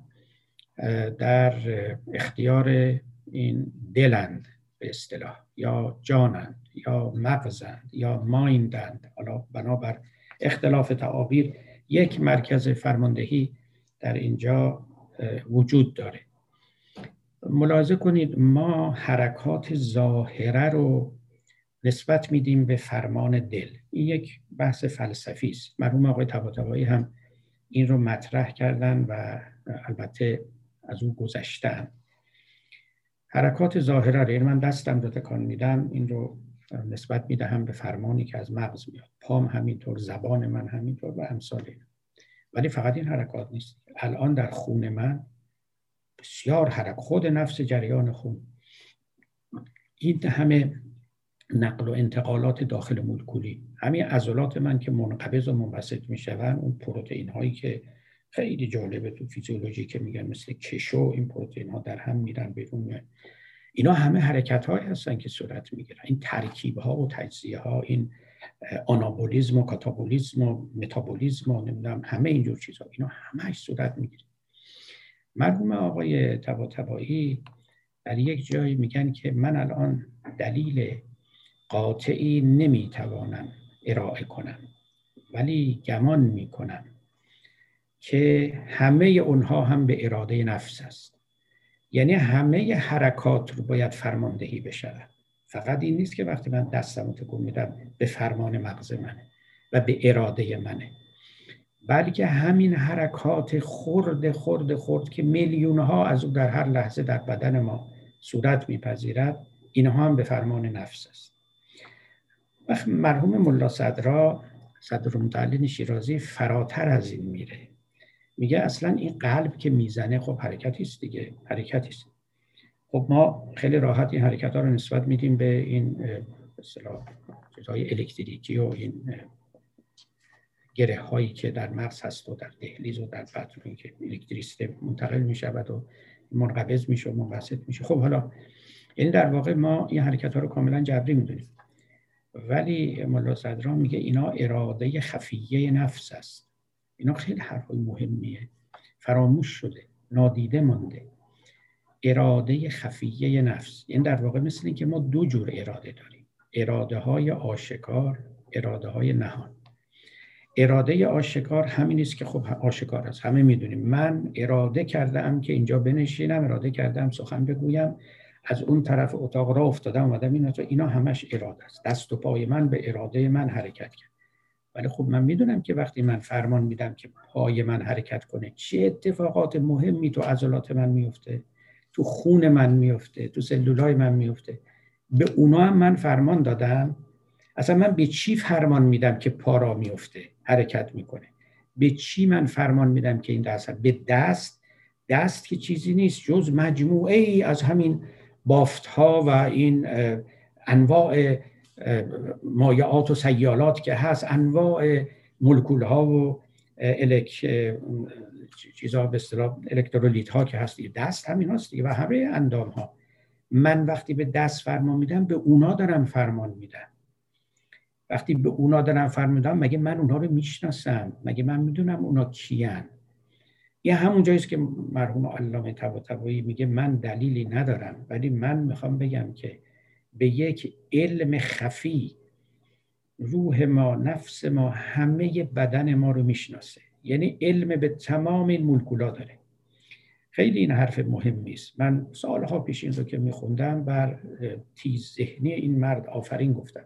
در اختیار این دلند به اصطلاح، یا جانند یا مغزند یا مایندند. حالا بنابر اختلاف تعابیر یک مرکز فرماندهی در اینجا وجود داره. ملاحظه کنید ما حرکات ظاهره رو نسبت میدیم به فرمان دل. این یک بحث فلسفی است. مرحوم آقای طباطبایی هم این رو مطرح کردن و البته از او گذشتن. حرکات ظاهره رو، یعنی من دستم رو تکان میدم، این رو نسبت میدهم به فرمانی که از مغز میاد، پام همینطور، زبان من همینطور و امثال این. ولی فقط این حرکات نیست. الان در خون من بسیار حرکت، خود نفس جریان خون، این همه نقل و انتقالات داخل مولکولی، همین عضلات من که منقبض و منبسط میشون، اون پروتئین هایی که خیلی جالبه تو فیزیولوژی که میگن مثل کشو این پروتئین ها در هم میرن بیرون، اینا همه حرکت هایی هستن که صورت میگیرن. این ترکیب ها و تجزیه ها، این آنابولیسم و کاتابولیسم و متابولیسم و نمیدونم همه اینجور چیزها، اینا همش صورت میگیره. مرحوم آقای طباطبایی در یک جایی میگن که من الان دلیل قاطعی نمیتوانم ارائه کنم، ولی گمان میکنم که همه اونها هم به اراده نفس است. یعنی همه حرکات رو باید فرماندهی بشه. فقط این نیست که وقتی من دستم رو تکون میدم به فرمان مغز منه و به اراده منه. بلکه همین حرکات خرد خرد خرد که میلیون ها از او در هر لحظه در بدن ما صورت میپذیرد، اینها هم به فرمان نفس است. وقت مرحوم ملا صدرا صدرالمتعلین شیرازی فراتر از این میره، میگه اصلا این قلب که میزنه خب حرکتی است دیگه، حرکتی است. خب ما خیلی راحت این حرکت ها رو نسبت میدیم به این به اصطلاح چیزهای الکتریکی و این گره هایی که در مغز هست و در دهلیز و در بدن که الکتریسیته منتقل میشود و منقبض میشه و منبسط میشه. خب حالا یعنی در واقع ما این حرکت ها رو کاملا جبری میدونیم، ولی ملا صدرا میگه اینا اراده خفیه نفس است. اینا خیلی حرفای مهمیه، فراموش شده، نادیده مانده. اراده خفیه نفس، یعنی در واقع مثل این که ما دو جور اراده داریم، اراده های آشکار، اراده های نهان. اراده آشکار همین است که خب آشکار است، همه میدونیم. من اراده کردم که اینجا بنشینم، اراده کردم سخن بگویم، از اون طرف اتاق را افتادم اومدم اینا، اینا همش اراده است. دست و پای من به اراده من حرکت کرد. ولی خب من میدونم که وقتی من فرمان میدم که پای من حرکت کنه، چه اتفاقات مهمی تو عضلات من میفته، تو خون من میفته، تو سلولای من میفته. به اونا هم من فرمان دادم. اصلا من به چی فرمان میدم که پا را میفته، حرکت میکنه؟ به چی من فرمان میدم که این دست؟ به دست. دست که چیزی نیست جز مجموعه ای از همین بافت ها و این انواع مایعات و سیالات که هست، انواع مولکول ها و الک چیزا به اصطلاح الکترولیت ها که هست. دست همین هست و همه اندام ها. من وقتی به دست فرمان میدم به اونا دارم فرمان میدم. وقتی به اونا دارم فرمان میدم، مگه من اونها رو میشناسم؟ مگه من میدونم اونا کیان؟ یه همون جاییست که مرحوم علامه طباطبایی میگه من دلیلی ندارم، ولی من میخوام بگم که به یک علم خفی روح ما، نفس ما، همه بدن ما رو میشناسه. یعنی علم به تمام این مولکولا داره. خیلی این حرف مهمی است. من سالها پیش این رو که میخوندم بر تیز ذهنی این مرد آفرین گفتم.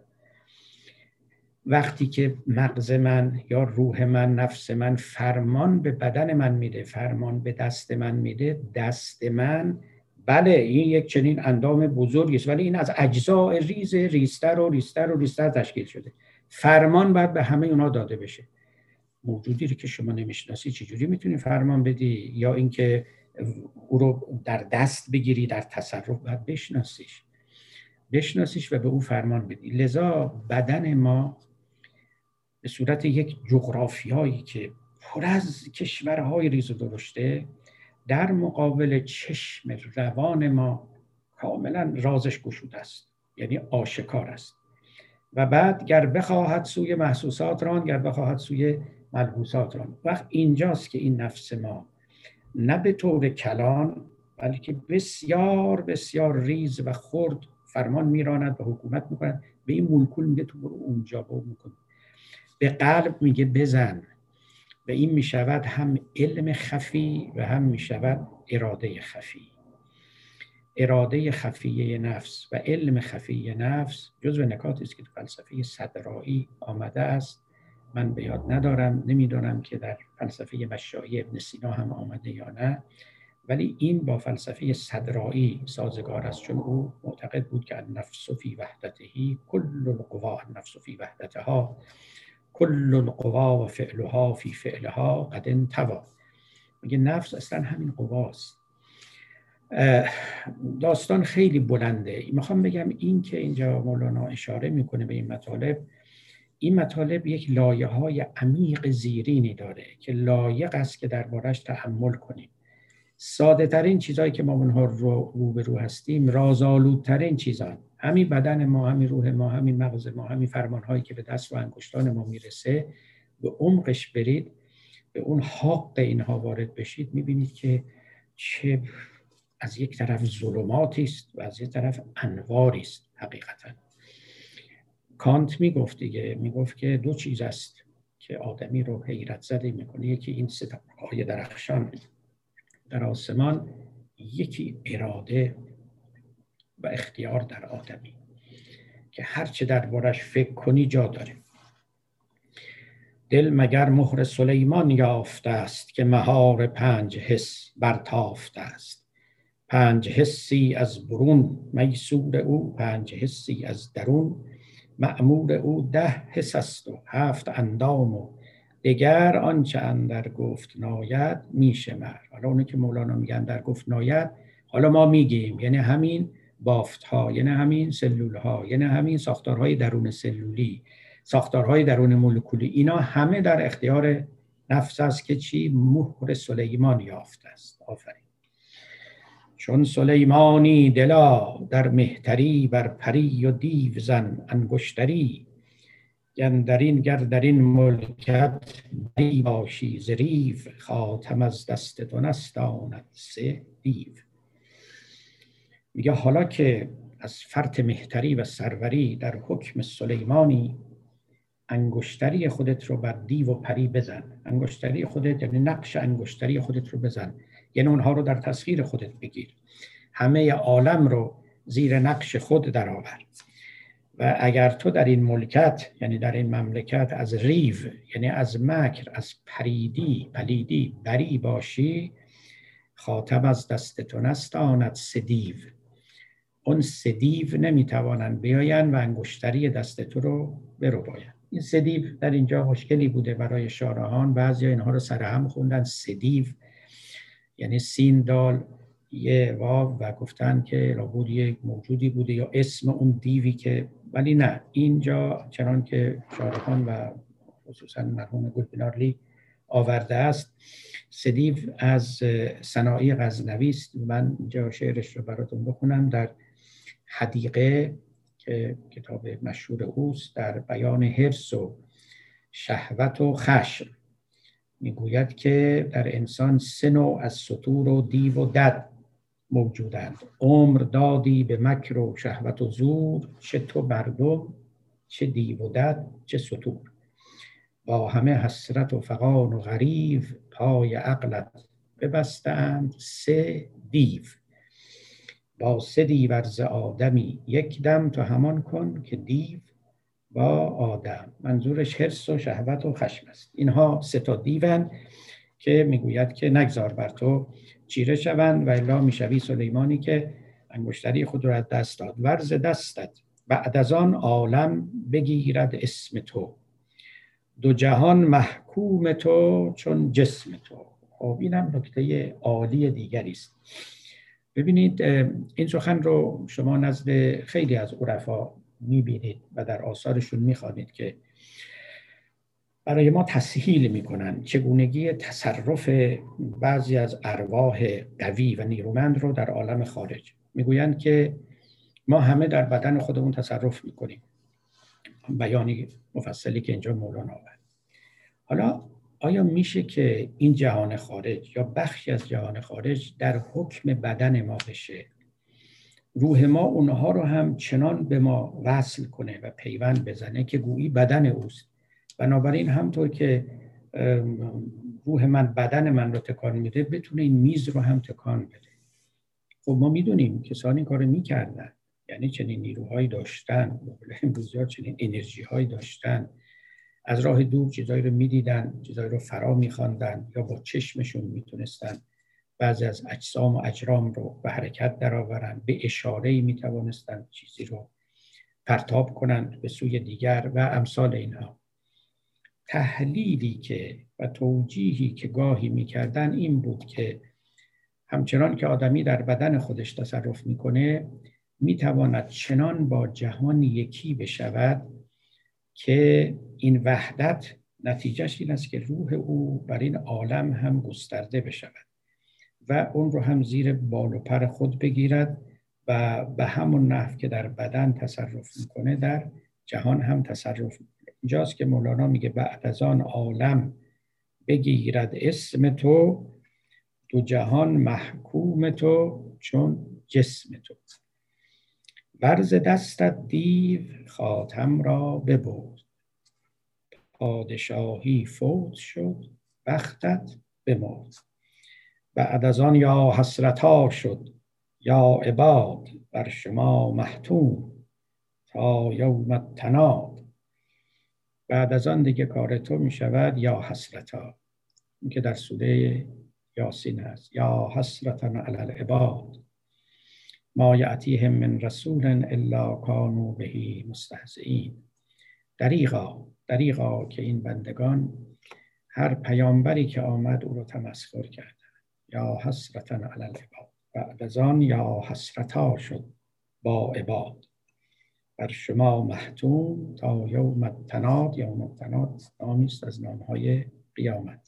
وقتی که مغز من یا روح من، نفس من فرمان به بدن من میده، فرمان به دست من میده، دست من بله این یک چنین اندام بزرگی است، ولی این از اجزاء ریز ریزتر و ریزتر و ریزتر تشکیل شده. فرمان باید به همه اونا داده بشه. موجودی رو که شما نمیشناسی چجوری میتونی فرمان بدی؟ یا اینکه او رو در دست بگیری، در تصرف باید بشناسیش بشناسیش و به او فرمان بدی. لذا بدن ما به صورت یک جغرافیایی که پر از کشورهای ریز و درشته، در مقابل چشم روان ما کاملا رازش گشوده است، یعنی آشکار است. و بعد گر بخواهد سوی محسوسات ران، گر بخواهد سوی ملبوسات ران. وقت اینجاست که این نفس ما نه به طور کلان بلکه بسیار بسیار ریز و خرد فرمان میراند و حکومت میکند. به این مولکول میگه تو برو اونجا برو میکنه، به قلب میگه بزن. و این میشود هم علم خفی و هم میشود اراده خفی. اراده خفیه نفس و علم خفیه نفس جزو نکاتی است که تو فلسفه صدرایی آمده است. من به یاد ندارم، نمیدونم که در فلسفه مشایی ابن سینا هم آمده یا نه، ولی این با فلسفه صدرایی سازگار است، چون او معتقد بود که النفس فی وحدتهی کل القوا، النفس فی وحدتها کل القوا و فعلها فی فعلها قد انطوی. میگه نفس اصلا همین قواست. داستان خیلی بلنده. میخوام بگم این که اینجا مولانا اشاره میکنه به این مطالب، این مطالب یک لایه های عمیق زیرینی داره که لایق است که دربارش تأمل کنیم. ساده ترین چیزایی که ما اونها رو روبرو هستیم، رازآلودترین چیزان، همین بدن ما، همین روح ما، همین مغز ما، همین فرمانهایی که به دست و انگشتان ما میرسه، به عمقش برید، به اون حق اینها وارد بشید، میبینید که چه از یک طرف ظلماتی است و از یک طرف انواری است. حقیقتا کانت میگفت دیگه، میگفت که دو چیز است که آدمی رو حیرت زده میکنه، یکی این ستاره‌های درخشان در آسمان، یکی اراده و اختیار در آدمی که هرچه دربارش فکر کنی جا داره. دل مگر مهر سلیمان یافته است که مهار پنج حس برتافته است. پنج حسی از برون میسور او، پنج حسی از درون مأمور او. ده حس است و هفت اندام و دگر آنچه اندر گفت ناید میشمر. حالا اونی که مولانا میگن در گفت ناید، حالا ما میگیم یعنی همین بافت ها، یعنی همین سلول ها، یعنی همین ساختارهای درون سلولی، ساختارهای درون مولکولی، اینا همه در اختیار نفس است که چی؟ مهر سلیمان یافته است. آفرین. چون سلیمانی دلا در مهتری، بر پری و دیو زن انگشتری. گندرین گردرین ملکت بری باشی ظریف، خاتم از دست تو نستاند سه دیو. میگه حالا که از فرط مهتری و سروری در حکم سلیمانی، انگشتری خودت رو بر دیو و پری بزن. انگشتری خودت یعنی نقش انگشتری خودت رو بزن، یعنی اونها رو در تسخیر خودت بگیر، همه عالم رو زیر نقش خود درآور. و اگر تو در این ملکت یعنی در این مملکت از ریو یعنی از مکر، از پریدی پلیدی بری باشی، خاتم از دست تو نستاند سه دیو. اون سه دیو نمیتوانند بیاین و انگشتری دست تو رو بربایند. این سه دیو در اینجا مشکلی بوده برای شارحان، بعضی اینها رو سرهم خوندن سه دیو یعنی سین دال یه واو و گفتن که لابد یک موجودی بوده یا اسم اون دیوی که، ولی نه، اینجا چنان که شارحان و خصوصا مرحوم گلبنارلی آورده است، سه دیو از صناعی غزنوی است. من اینجا شعرش رو براتون بخونم. در حدیقه که کتاب مشهور اوست، در بیان حرص و شهوت و خشم میگوید که در انسان سه نوع از ستور و دیو و دد موجودند. عمر دادی به مکر و شهوت و زور، چه تو مردم چه دیو و دد چه ستور. با همه حسرت و فغان و غریو، پای عقلت ببستند سه دیو. با سه دیو ارز آدمی یک دم، تو همان کن که دیو با آدم. منظورش حرص و شهوت و خشم است. اینها سه تا دیوند که میگوید که نگذار بر تو چیره شوند و الا میشوی سلیمانی که انگشتری خود را از دست داد. ورز دستت بعد از آن عالم بگیرد اسم تو، دو جهان محکوم تو چون جسم تو. خب اینم نکته عالی دیگری است. ببینید این سخن رو شما نزد خیلی از عرفا میبینید و در آثارشون میخوانید که برای ما تسهیل میکنن چگونگی تصرف بعضی از ارواح قوی و نیرومند رو در عالم خارج. میگویند که ما همه در بدن خودمون تصرف میکنیم، بیانی مفصلی که اینجا مولانا آورد. حالا آیا میشه که این جهان خارج یا بخشی از جهان خارج در حکم بدن ما بشه، روح ما اونها رو هم چنان به ما وصل کنه و پیوند بزنه که گویی بدن اوست؟ بنابراین همطور که روح من بدن من رو تکان میده، بتونه این میز رو هم تکان بده. خب ما میدونیم کسانی این کارو میکردن، یعنی چنین نیروهایی داشتن، امروزی چنین انرژی هایی داشتن، از راه دور چیزایی رو میدیدن، چیزایی رو فرا میخواندن، یا با چشمشون میتونستن بعضی از اجسام و اجرام رو به حرکت درآورن، به اشاره‌ای میتوانستن چیزی رو پرتاب کنند به سوی دیگر و امثال اینها. تحلیلی که و توجیهی که گاهی میکردن این بود که همچنان که آدمی در بدن خودش تصرف میکنه، میتواند چنان با جهان یکی بشود که این وحدت نتیجهش این است که روح او بر این عالم هم گسترده بشود و اون رو هم زیر بال و پر خود بگیرد و به همون نحو که در بدن تصرف میکنه در جهان هم تصرف میکنه. اینجاست که مولانا میگه بعد از آن عالم بگیرد اسم تو، دو جهان محکوم تو چون جسم تو. ورز دستت دیو خاتم را ببرد، پادشاهی فوت شد بختت بمرد. بعد از آن یا حسرتا شد یا عباد، بر شما محتوم تا یوم التناد. بعد از آن دیگه کار تو می شود یا حسرتا، این که در سوره یاسین هست، یا حسرتا علی العباد ما یأتیهم من رسول الا کانوا به مستهزئین. دریغا دریغا که این بندگان هر پیامبری که آمد او رو تمسخر کردن. یا حسرتا علی العباد، بعد از آن یا حسرتا شد با عباد، بر شما محتوم تا یوم التناد. یوم التناد نامی است از نامهای قیامت.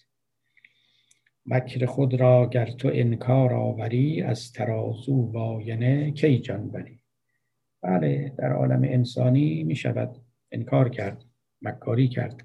مکر خود را گر تو انکار آوری، از ترازو و آینه کی جان بری. بله، در عالم انسانی می شود انکار کرد، مکاری کرد،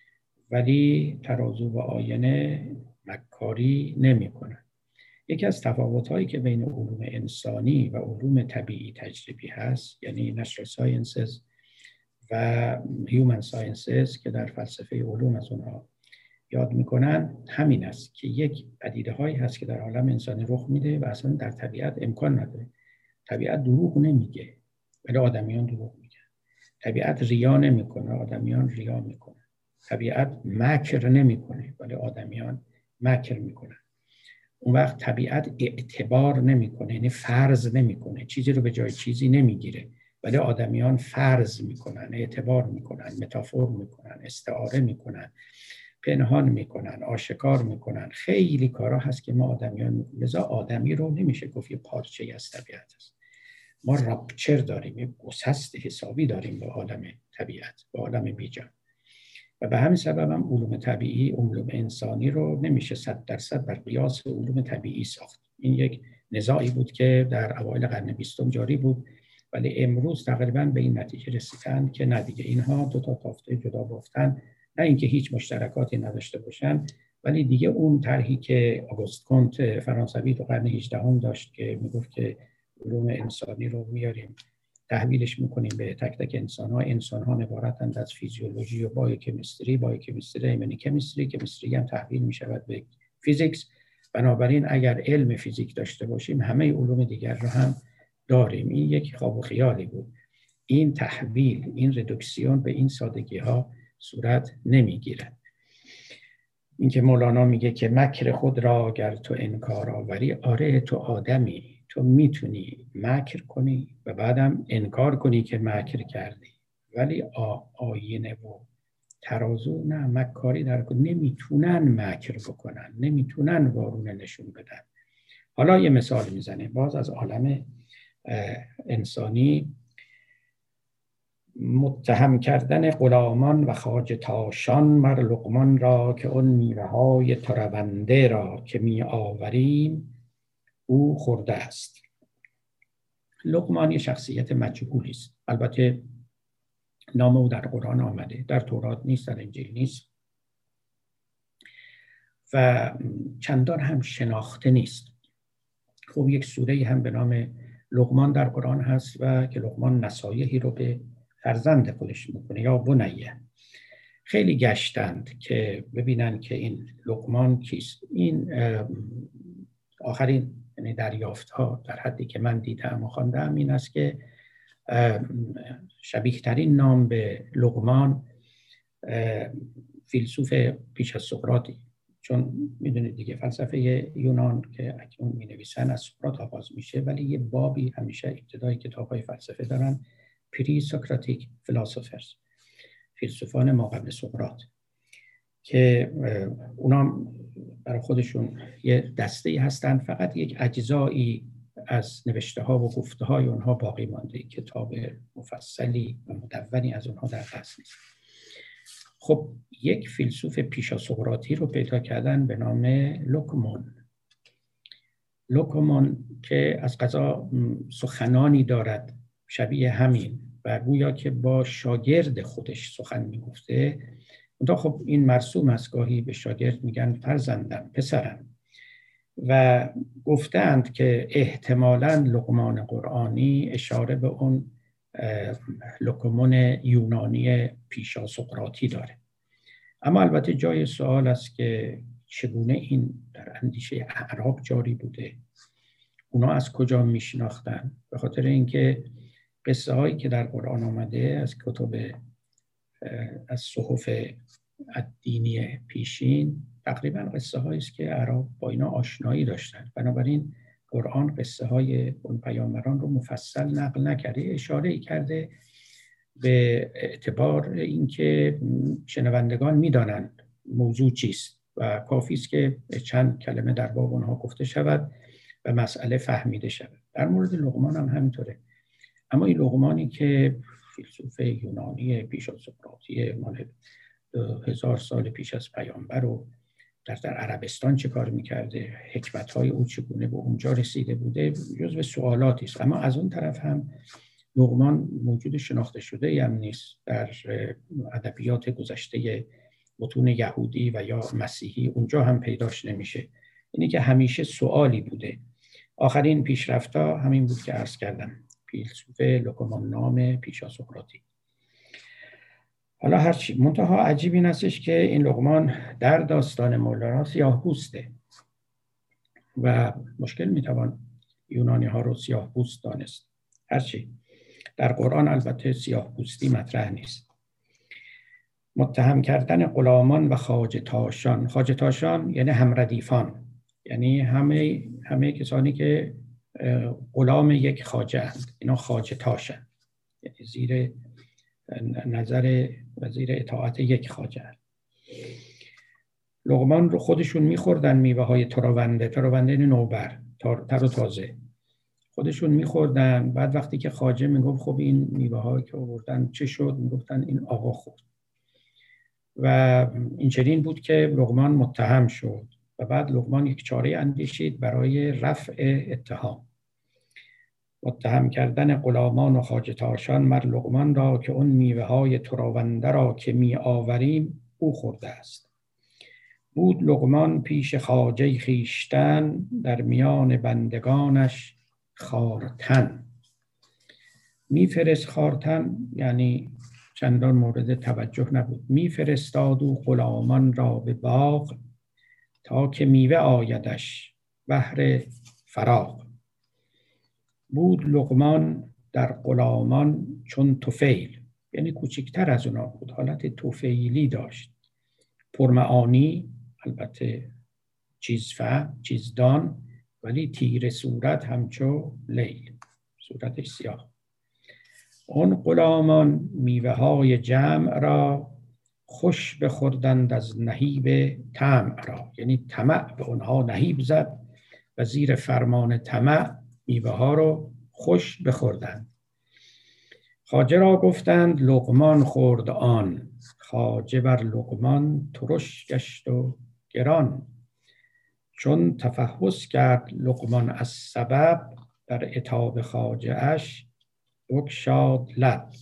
ولی ترازو و آینه مکاری نمی کنند. یکی از تفاوت‌هایی که بین علوم انسانی و علوم طبیعی تجربی هست، یعنی نچرال ساینسز و هیومن ساینسز که در فلسفه علوم از اونها یاد میکنن، همین است که یک پدیده هایی هست که در عالم انسانی رخ میده و اصلا در طبیعت امکان نداره. طبیعت دروغ نمیگه ولی آدمیان دروغ میگن. طبیعت ریا نمیکنه، آدمیان ریا میکنن. طبیعت مکر نمیکنه ولی آدمیان مکر میکنن. اون وقت طبیعت اعتبار نمیکنه، یعنی فرض نمیکنه، چیزی رو به جای چیزی نمیگیره، ولی آدمیان فرض میکنن، اعتبار میکنن، متافور میکنن، استعاره میکنن، پنهان میکنن، آشکار میکنن. خیلی کارا هست که ما آدمیان میکنن. لذا آدمی رو نمیشه گفت یه پارچه از طبیعت است. ما راپچر داریم، یه گسست حسابی داریم با عالم طبیعت، با عالم بیجان. و به همین سبب هم علوم طبیعی، علوم انسانی رو نمیشه صد درصد بر قیاس علوم طبیعی ساخت. این یک نزاعی بود که در اوایل قرن بیستم جاری بود، ولی امروز تقریبا به این نتیجه رسیدن که نه دیگه، اینها دو تا تافته جدا بافتن، نه اینکه هیچ مشترکاتی نداشته باشن، ولی دیگه اون طرحی که آگوست کنت فرانسوی تو قرن هجدهم داشت که میگفت که علوم انسانی رو میاریم تحویلش میکنیم به تک تک انسان ها. انسان ها عبارتند از فیزیولوژی و بایوکمیستری، بایوکمیستری ایمنی کمیستری، کمیستری هم تحویل میشود به فیزیکس. بنابراین اگر علم فیزیک داشته باشیم همه علوم دیگر رو هم داریم. این یک خواب و خیالی بود. این تحویل، این ردوکسیون به این سادگی ها صورت نمیگیرد. اینکه مولانا میگه که مکر خود را گر تو انکار آوری، آره تو آدمی، تو میتونی مکر کنی و بعدم انکار کنی که مکر کردی، ولی آینه و ترازو نه، مکاری در کن نمیتونن مکر بکنن، نمیتونن وارونه نشون بدن. حالا یه مثال میزنه باز از عالم انسانی. متهم کردن غلامان و خواجه تاشان مر لقمان را، که اون میوه های ترونده را که می آوریم او خورده است. لقمان یه شخصیت مجهولی است. البته نام او در قرآن آمده، در تورات نیست، در انجیل نیست و چندان هم شناخته نیست. خب یک سوره هم به نام لقمان در قرآن هست و که لقمان نصایحی رو به فرزند خودش میکنه، یا بنیه. خیلی گشتند که ببینن که این لقمان کیست. این آخرین یعنی دریافت ها در حدی که من دیدم و خواندم این است که شبیه ترین نام به لقمان فیلسوف پیش از سقراطی، چون میدونید دیگه فلسفه یونان که اکنون می نویسن از سقراط آغاز میشه، ولی یه بابی همیشه ابتدای کتاب‌های فلسفه دارن، پری سوکراتیک فیلسوفرز، فیلسوفان ما قبل سقراط، که اونا برای خودشون یه دسته‌ای هستن، فقط یک اجزایی از نوشته ها و گفته های اونها باقی مانده، کتاب مفصلی و مدونی از اونها در دست نیست. خب یک فیلسوف پیشا سقراطی رو پیدا کردن به نام لوکمون. لوکمون که از قضا سخنانی دارد شبیه همین و گویا که با شاگرد خودش سخن میگفته. منتها خب این مرسوم است، گاهی به شاگرد میگن فرزندم، پسرم، و گفتند که احتمالاً لقمان قرآنی اشاره به اون لوکمون یونانی پیشا سقراطی داره. اما البته جای سوال است که چگونه این در اندیشه اعراب جاری بوده، اونا از کجا میشناختن؟ به خاطر اینکه قصه هایی که در قرآن آمده از کتب از صحف دینی پیشین تقریبا قصه هایی است که عرب با اینا آشنایی داشتن. بنابراین قرآن قصه های اون پیامبران رو مفصل نقل نکرده، اشاره کرده به اعتبار اینکه شنوندگان میدانند موضوع چیست و کافی است که چند کلمه در باب اونها گفته شود و مسئله فهمیده شود. در مورد لقمان هم همینطوره. اما این لقمانی که فیلسوف یونانی پیش از سقراطی مال هزار سال پیش از پیامبر و در در عربستان چه کار میکرده، حکمت‌های او چگونه به اونجا رسیده بوده، جزو سوالاتی است. اما از اون طرف هم لقمان موجود شناخته شده هم نیست. در ادبیات گذشته متون یهودی و یا مسیحی اونجا هم پیداش نمیشه. اینی که همیشه سوالی بوده. آخرین پیشرفتا همین بود که عرض کردم، فیلسوف لقمان نام پیش از سقراطی. حالا هرچی منتها عجیب این هستش که این لقمان در داستان مولانا سیاه‌پوسته و مشکل میتوان یونانی ها رو سیاه‌پوست دانست. هرچی در قرآن البته سیاه‌پوستی مطرح نیست. متهم کردن غلامان و خواجه تاشان. خواجه تاشان یعنی همردیفان، یعنی همه همه کسانی که غلام یک خواجه اند، اینا خواجه تاشن، یعنی زیر نظر وزیر اطاعت یک خواجه. لقمان رو خودشون میخوردن میوه های تراونده، تراونده یعنی نوبر، تر و تازه، خودشون میخوردن. بعد وقتی که خواجه میگفت خب این میوه هایی که آوردن چه شد، میگفتن این آقا خورد. و این چنین بود که لقمان متهم شد و بعد لقمان یک چاره اندیشید برای رفع اتهام. متهم کردن غلامان و خواجه تاشان مر لقمان را که اون میوه های تراونده را که می آوریم او خورده است. بود لقمان پیش خواجه خویشتن در میان بندگانش خارتن. میفرست خارتن یعنی چندان مورد توجه نبود. میفرستاد او غلامان را به باغ تا که میوه آیدش بهر فراغ. بود لقمان در غلامان چون طفیل، یعنی کوچکتر از اونا بود، حالت طفیلی داشت، پرمعانی، البته چیزفهم، چیزدان، ولی تیره صورت همچو لیل، صورتش سیاه. اون غلامان میوه های جمع را خوش بخوردند از نهیب طمع را، یعنی طمع به اونها نهیب زد و زیر فرمان طمع میوه ها رو خوش بخوردند. خواجه را گفتند لقمان خورد آن، خواجه بر لقمان ترش گشت و گران. چون تفحص کرد لقمان از سبب، در عتاب خواجه اش بگشاد لب.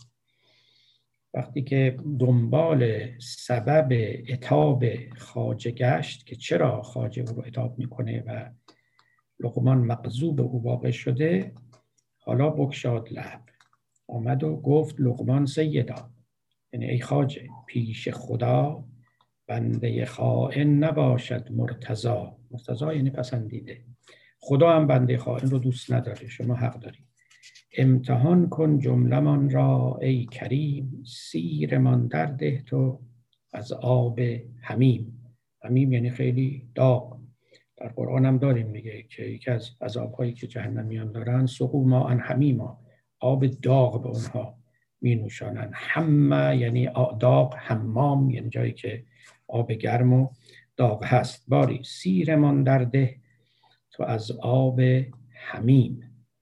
وقتی که دنبال سبب عتاب خواجه گشت که چرا خواجه او رو عتاب میکنه و لقمان مغضوب او واقع شده، حالا بگشاد لب، آمد و گفت لقمان سیدا، یعنی ای خواجه، پیش خدا بنده خائن نباشد مرتضی. مرتضی یعنی پسندیده. خدا هم بنده خائن رو دوست نداره، شما حق داری. امتحان کن جملمان را ای کریم، سیرمان در ده تو از آب حمیم. حمیم یعنی خیلی داغ. در قرآن هم داریم میگه که یکی از عذاب‌هایی که جهنمیان دارن سقوا ماء حمیما، آب داغ به اونها می نوشانن. حمه یعنی داغ، حمام یعنی جایی که آب گرم و داغ هست. باری سیرمان در ده تو از آب حمیم.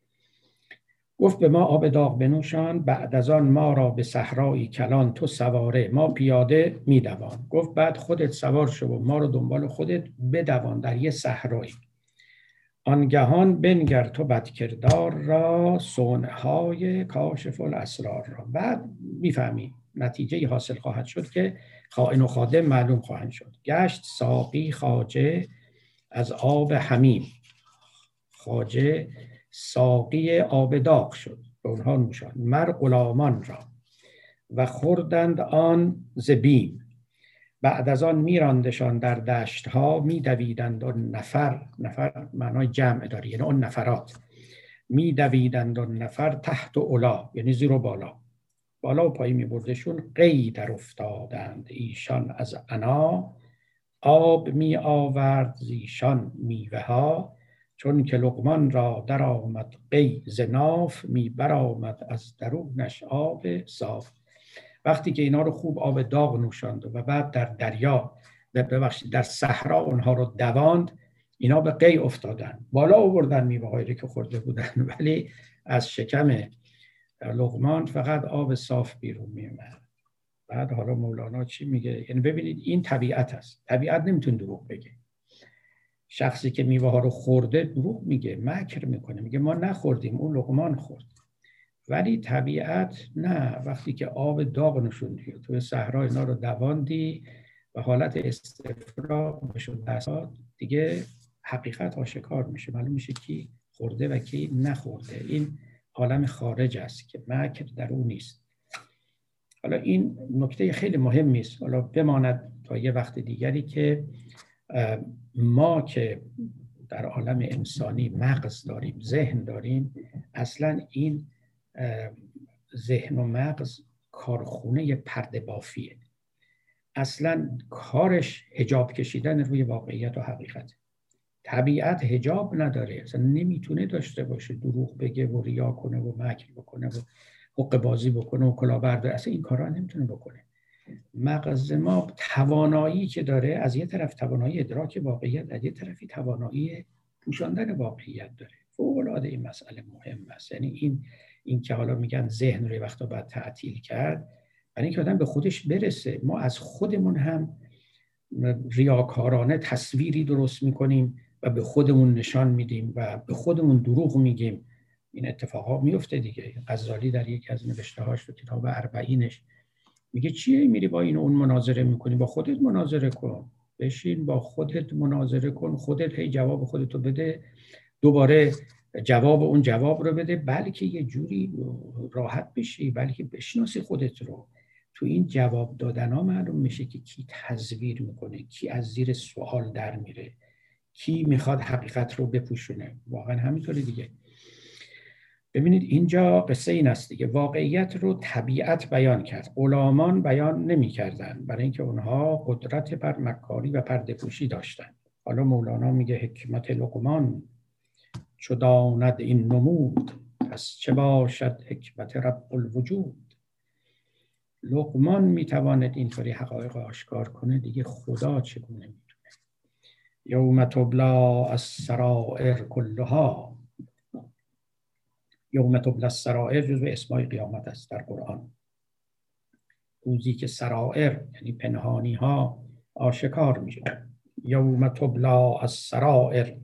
گفت به ما آب داغ بنوشان، بعد از آن ما را به صحرایی کلان تو سواره، ما پیاده میدوان. گفت بعد خودت سوار شو و ما رو دنبال خودت بدوان در یه صحرایی. آنگهان بنگر تو بدکردار را، صنعهای کاشف الاسرار را. بعد میفهمی نتیجه حاصل خواهد شد که خائن و خادم معلوم خواهند شد. گشت ساقی خواجه از آب حمیم. خواجه ساقی آب داغ شد، به اونها نوشان. مر غلامان را و خوردند آن ز بیم. بعد از آن میراندشان در دشت ها، میدویدند آن نفر، نفر معنای جمع داره یعنی اون نفرات، میدویدند آن نفر تحت و علا یعنی زیر و بالا، بالا و پایین میبردشون. قی در افتادند ایشان از عنا، آب می آورد زیشان میوه ها. چون که لقمان را در آمد قی ز ناف، می برآمد از درونش آب صاف. وقتی که اینا رو خوب آب داغ نوشاند و بعد در دریا ببخشید در صحرا اونها رو دواند، اینا به قی افتادن، بالا آوردن میوه هایی که خورده بودن، ولی از شکم لقمان فقط آب صاف بیرون می اومد. بعد حالا مولانا چی میگه؟ یعنی ببینید این طبیعت است. طبیعت نمیتونه دروغ بگه. شخصی که میوه ها رو خورده دروغ میگه، مکر میکنه، میگه ما نخوردیم، اون لقمان خورد. ولی طبیعت نه، وقتی که آب داغ نشوندی تو صحرا اینا رو دواندی و حالت استفراغ بشون دستات، دیگه حقیقت آشکار میشه، معلوم میشه کی خورده و کی نخورده. این عالم خارج است که مکر در اون نیست. حالا این نکته خیلی مهمی است، حالا بماند تا یه وقت دیگری، که ما که در عالم انسانی مغز داریم، ذهن داریم، اصلا این ذهن و مغز کارخونه پرده بافیه. اصلا کارش حجاب کشیدن روی واقعیت و حقیقت. طبیعت حجاب نداره، اصلا نمیتونه داشته باشه، دروغ بگه و ریا کنه و مکر بکنه و حق بازی بکنه و کلاهبرداری، اصلا این کارا نمیتونه بکنه. مغز ما توانایی که داره، از یه طرف توانایی ادراک واقعیت، از یه طرفی توانایی پوشاندن واقعیت داره. فوق‌العاده این مسئله مهم است. یعنی این این که حالا میگن ذهن رو یه وقتا باید تعطیل کرد، برای اینکه آدم به خودش برسه. ما از خودمون هم ریاکارانه تصویری درست میکنیم و به خودمون نشان میدیم و به خودمون دروغ میگیم. این اتفاقا میفته دیگه. غزالی در یکی از نوشته‌هاش تو کتاب اربعینش میگه چیه میری با این اون مناظره میکنی؟ با خودت مناظره کن، بشین با خودت مناظره کن، خودت هی جواب خودتو بده، دوباره جواب اون جواب رو بده، بلکه یه جوری راحت بشی، بلکه بشناسی خودت رو. تو این جواب دادن ها معلوم میشه که کی تزویر میکنه، کی از زیر سوال در میره، کی میخواد حقیقت رو بپوشونه. واقعا همینطوره دیگه. ببینید اینجا قصه این است دیگه، واقعیت رو طبیعت بیان کرد، غلامان بیان نمی کردن، برای اینکه اونها قدرت بر مکاری و پرده پوشی داشتن. حالا مولانا میگه حکمت لقمان چو داند این نمود، پس چه باشد حکمت رب الوجود. لقمان میتواند اینطوری حقایق آشکار کنه، دیگه خدا چگونه میتونه؟ یوم تبلی السرائر کلها. یوم تبلی السرائر جزو اسمای قیامت است در قرآن. روزی که سرائر یعنی پنهانی ها آشکار میشه. یوم تبلی السرائر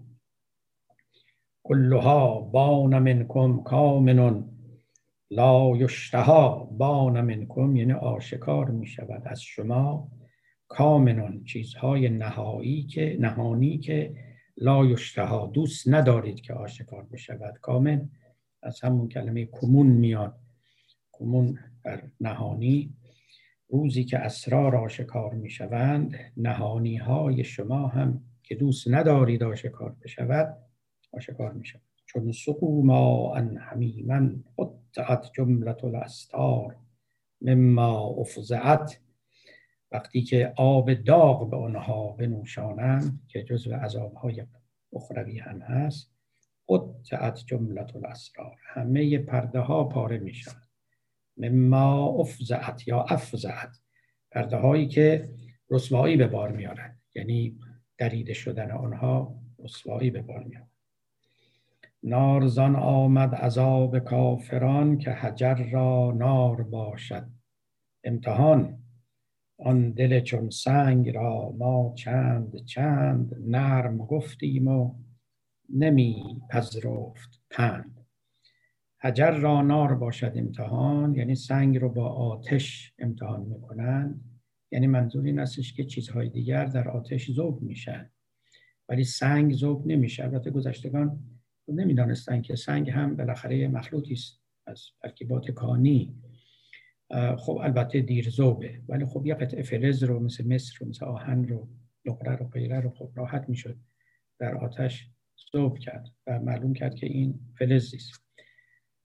کلها بان منکم کامن لا یشتها. بان منکم یعنی آشکار میشود از شما، کامن چیزهای نهایی که نهانی که لا یشتها دوست ندارید که آشکار بشود. کامن از همون کلمه کمون میاد، کمون در نهانی. روزی که اسرار آشکار میشوند، نهانی های شما هم که دوست ندارید آشکار بشود آشکار میشود. چون سقوا ماء حمیما قطعت جملة الاستار مما افزعت. وقتی که آب داغ به آنها بنوشانند که جزو عذابهای اخروی هم هست، قطعت جملة الاسرار همه پرده ها پاره می شود. مما افزعت یا افزعت، پرده هایی که رسوایی به بار میارند، یعنی دریده شدن آنها رسوایی به بار میارند. نارزان آمد عذاب کافران، که حجر را نار باشد امتحان. آن دل چون سنگ را ما چند چند، نرم گفتیم و نمی پذرفت پند. حجر را نار باشد امتحان، یعنی سنگ رو با آتش امتحان میکنن. یعنی منظور این استش که چیزهای دیگر در آتش ذوب میشن ولی سنگ ذوب نمیشه. البته گذشتگان نمیدانستن که سنگ هم بالاخره مخلوطی است از ترکیبات کانی. خب البته دیر ذوبه، ولی خب یه قطعه فلز رو مثل مس رو مثل آهن رو نقره رو غیره رو خب راحت میشد در آتش ذوب کرد و معلوم کرد که این فلزی است.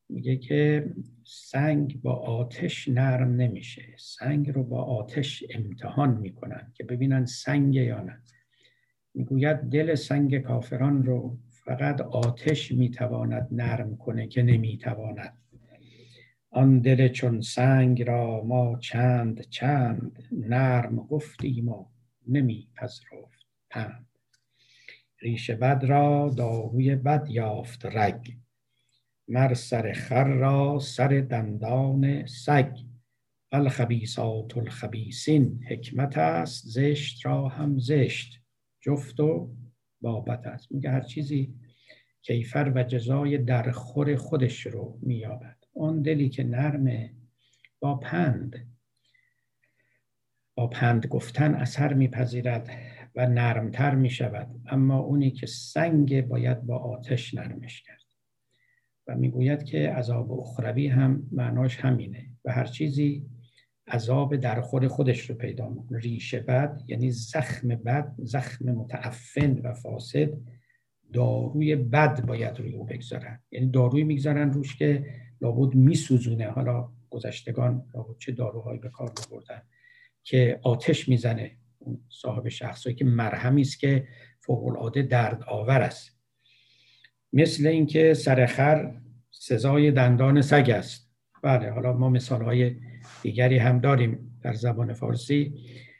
میگه که سنگ با آتش نرم نمیشه، سنگ رو با آتش امتحان میکنن که ببینن سنگ یا نه. میگوید دل سنگ کافران رو فقط آتش میتواند نرم کنه که نمیتواند. آن دل چون سنگ را ما چند چند نرم گفتیم و نمیپذرفت پند. ریش بد را داروی بد یافت رگ، مر سر خر را سر دندان سگ. الخبیثات الخبیثین حکمت است، زشت را هم زشت جفت و بابت است. میگه هر چیزی کیفر و جزای در خور خودش رو مییابد. اون دلی که نرمه با پند با پند گفتن اثر میپذیرد و نرمتر میشود، اما اونی که سنگ باید با آتش نرمش کرد. و میگوید که عذاب اخروی هم معناش همینه و هر چیزی عذاب در خور خودش رو پیدا میکنه. ریش بد یعنی زخم بد، زخم متعفن و فاسد، داروی بد باید روی او بگذارن. یعنی داروی میگذارن روش که لابد میسوزونه. حالا گذشتگان لابد چه داروهایی به کار بردن که آتش میزنه اون صاحب شخصی، که مرهمی است که فوق العاده درد آور است. مثل اینکه سر خر سزای دندان سگ است. بله، حالا ما مثالهای دیگری هم داریم در زبان فارسی.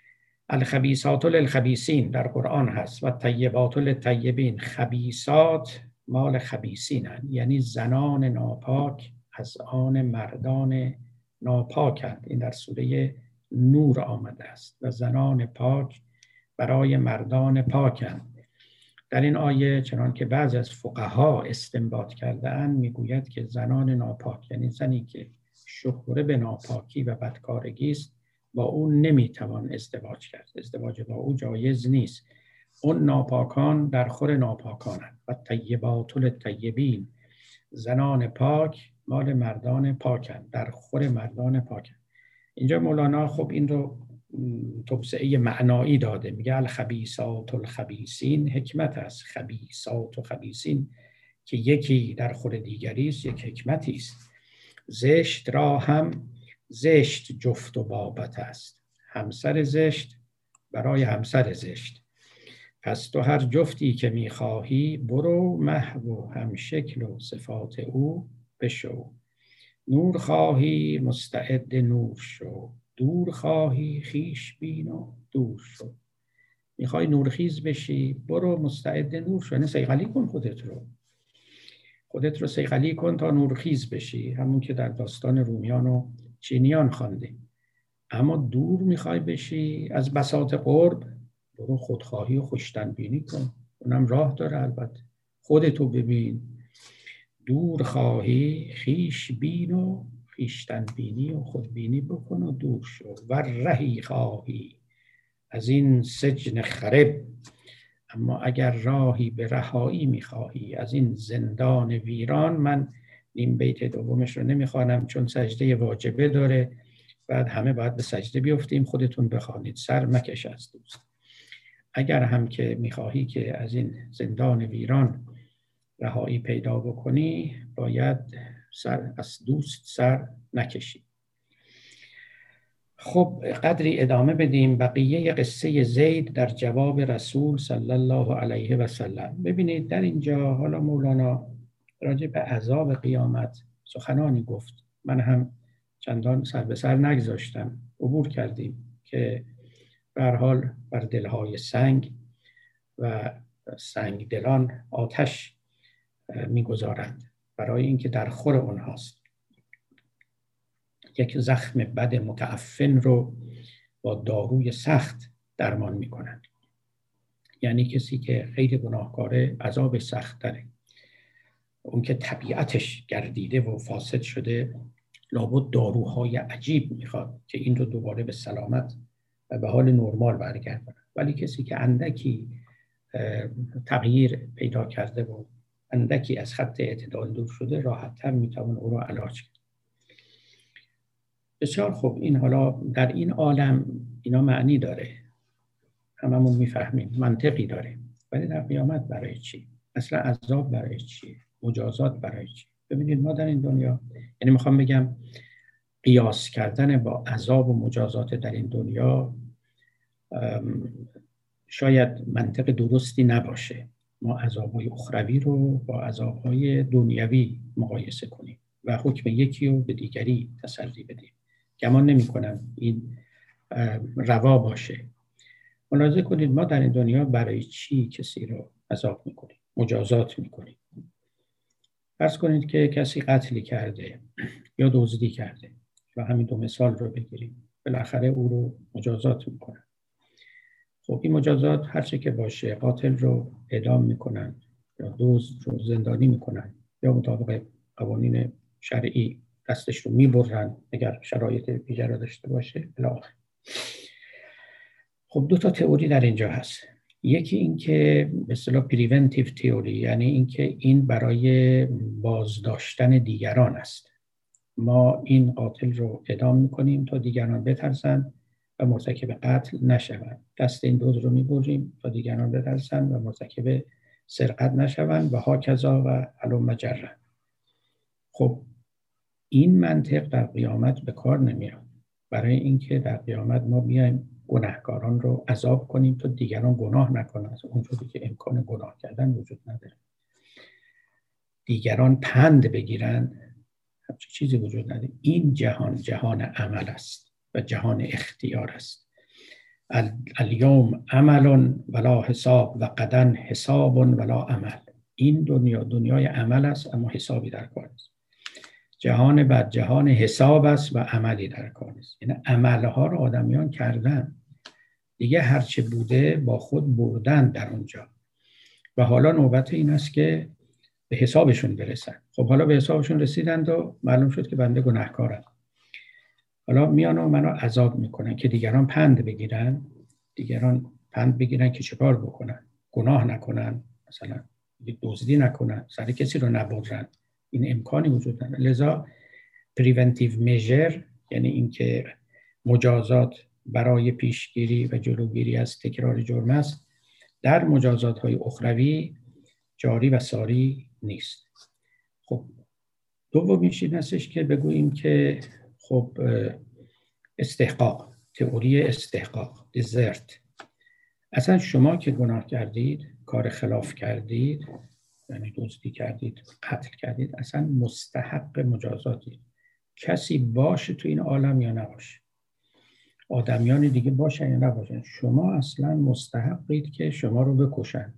الخبیثات للخبیثین در قرآن هست و طیبات للطیبین. خبیثات مال خبیثینند، یعنی زنان ناپاک از آن مردان ناپاکند. این در سوره نور آمده است. و زنان پاک برای مردان پاکند. در این آیه چنان که بعضی از فقها استنباط کرده اند، میگوید که زنان ناپاک یعنی زنی که شهره به ناپاکی و بدکارگی است، با اون نمیتوان ازدواج کرد. ازدواج با او جایز نیست. اون ناپاکان در خور ناپاکانند. و طیبات للطیبین، زنان پاک مال مردان پاکند، در خور مردان پاکند. اینجا مولانا خب این رو توسعه معنایی داده. میگه الخبیثات الخبیثین حکمت است. خبیثات و خبیثین که یکی در خور دیگری است، یک حکمتی است. زشت را هم زشت جفت و بابت است. همسر زشت برای همسر زشت. پس تو هر جفتی که میخواهی برو، محو و هم شکل و صفات او بشو. نور خواهی مستعد نور شو، دور خواهی خویش بین و دور شو. میخوای نورخیز بشی، برو مستعد نور شو. یعنی صیقلی کن خودت رو خودت رو صیقلی کن تا نورخیز بشی، همون که در داستان رومیان و چینیان خواندیم. اما دور میخوای بشی از بساط قرب، برو خودخواهی و خوشتنبینی کن. اونم راه داره البته. خودتو ببین. دور خواهی خویش بین و خویشتن بینی و خودبینی بکن و دور شو. و رهی خواهی از این سجن خرب، اما اگر راهی به رهایی میخواهی از این زندان ویران. من نیم بیت دومش رو نمیخوانم چون سجده واجبه داره، بعد همه باید به سجده بیفتیم. خودتون بخوانید، سر مکش از دوست. اگر هم که میخواهی که از این زندان ویران رهایی پیدا بکنی، باید سر از دوست سر نکشی. خب قدری ادامه بدیم بقیه قصه زید در جواب رسول صلی الله علیه و سلم. ببینید در اینجا حالا مولانا راجع به عذاب قیامت سخنانی گفت. من هم چندان سر به سر نگذاشتم، عبور کردیم که به هر حال بر دلهای سنگ و سنگ دلان آتش میگذارند برای اینکه در خور اونهاست. یک زخم بد متعفن رو با داروی سخت درمان میکنند. یعنی کسی که خیلی گناهکاره عذاب سخت داره. اون که طبیعتش گردیده و فاسد شده لابد داروهای عجیب میخواد که این رو دوباره به سلامت و به حال نرمال برگردونه. ولی کسی که اندکی تغییر پیدا کرده و اندکی از خط اعتدال دور شده، راحت‌تر میتونه او رو علاج کنه. بسیار خوب. این حالا در این عالم اینا معنی داره، هممون میفهمیم، منطقی داره. ولی در قیامت برای چی؟ اصلا عذاب برای چی؟ مجازات برای چی؟ ببینید ما در این دنیا، یعنی میخوام بگم قیاس کردن با عذاب و مجازات در این دنیا شاید منطق درستی نباشه. ما عذاب‌های اخروی رو با عذاب‌های دنیوی مقایسه کنیم و حکم یکی رو به دیگری تسلی بدیم. گمان نمی‌کنم این روا باشه. ملاحظه کنید ما در این دنیا برای چی کسی رو عذاب می‌کنیم، مجازات می‌کنیم. فرض کنید که کسی قتلی کرده یا دزدی کرده و همین دو مثال رو بگیریم، بالاخره او رو مجازات می‌کنن. خب این مجازات هر چه که باشه، قاتل رو اعدام میکنن یا دزد رو زندانی میکنن یا مطابق قوانین شرعی دستش رو میبرن اگر شرایط دیگر رو داشته باشه الاخر. خب دو تا تئوری در اینجا هست. یکی این که به اصطلاح پریونتیو تئوری، یعنی این که این برای بازداشتن دیگران است. ما این قاتل رو اعدام میکنیم تا دیگران بترسن و مرتکب قتل نشوند. دست این دزد رو میبریم تا دیگران بترسن و مرتکب سرقت نشوند و هاکذا و هلم جرا. خب این منطق در قیامت به کار نمیاد، برای اینکه در قیامت ما بیایم گناهکاران رو عذاب کنیم تا دیگران گناه نکنند. اونجوری که امکان گناه کردن وجود نداره. دیگران پند بگیرن، همچین چیزی وجود نداره. این جهان جهان عمل است و جهان اختیار است. الیوم عمل ولا حساب و غدا حساب ولا عمل. این دنیا دنیای عمل است اما حسابی در کار است. جهان بعد جهان حساب است و عملی در کار است. یعنی عملها رو آدمیان کردن، دیگه هرچه بوده با خود بردن در اونجا و حالا نوبت این است که به حسابشون برسن. خب حالا به حسابشون رسیدند و معلوم شد که بنده گناهکارم. حالا میان و منو عذاب میکنن که دیگران پند بگیرن، دیگران پند بگیرن که چیکار بکنن؟ گناه نکنن، مثلا دزدی نکنن، سر کسی رو نبرن. این امکانی وجود نداره. لذا پریونتیو میجر، یعنی اینکه مجازات برای پیشگیری و جلوگیری از تکرار جرم است، در مجازات‌های اخروی جاری و ساری نیست. خب دومیش این هستش که بگوییم که خب استحقاق، تئوری استحقاق، دیزرت. اصلا شما که گناه کردید، کار خلاف کردید، یعنی دزدی کردید، قتل کردید، اصلا مستحق مجازاتید. کسی باشه تو این عالم یا نباشه، آدمیان دیگه باشن یا نباشن، شما اصلا مستحقید که شما رو بکشن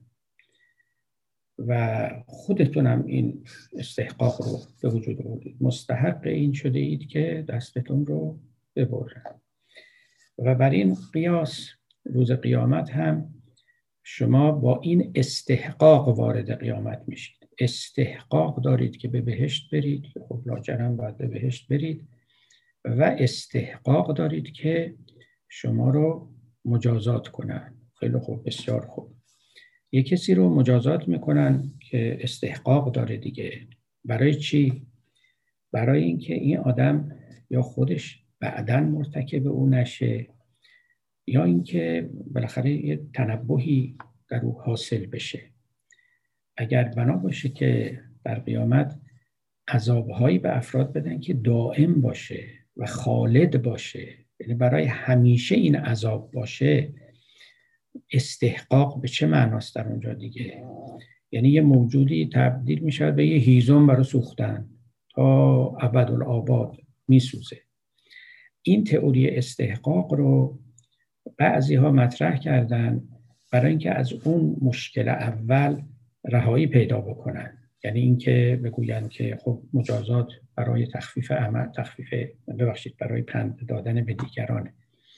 و خودتونم این استحقاق رو به وجود آوردید. مستحق این شده اید که دستتون رو ببرن. و بر این قیاس روز قیامت هم شما با این استحقاق وارد قیامت میشید. استحقاق دارید که به بهشت برید، خب لاجرم باید به بهشت برید، و استحقاق دارید که شما رو مجازات کنن. خیلی خوب، بسیار خوب. یک کسی رو مجازات میکنن که استحقاق داره دیگه. برای چی؟ برای اینکه این آدم یا خودش بعداً مرتکب او نشه، یا اینکه بالاخره یه تنبهی در او حاصل بشه. اگر بنا باشه که در قیامت عذابهایی به افراد بدن که دائم باشه و خالد باشه، یعنی برای همیشه این عذاب باشه، استحقاق به چه معناست در اونجا دیگه؟ یعنی یه موجودی تبدیل می شود به یه هیزم برای سوختن تا ابدالآباد می سوزه. این تئوری استحقاق رو بعضی ها مطرح کردن برای اینکه از اون مشکل اول رهایی پیدا بکنن. یعنی اینکه بگوین که خب مجازات برای تخفیف عمل، تخفیف ببخشید برای پند دادن به دیگرانه،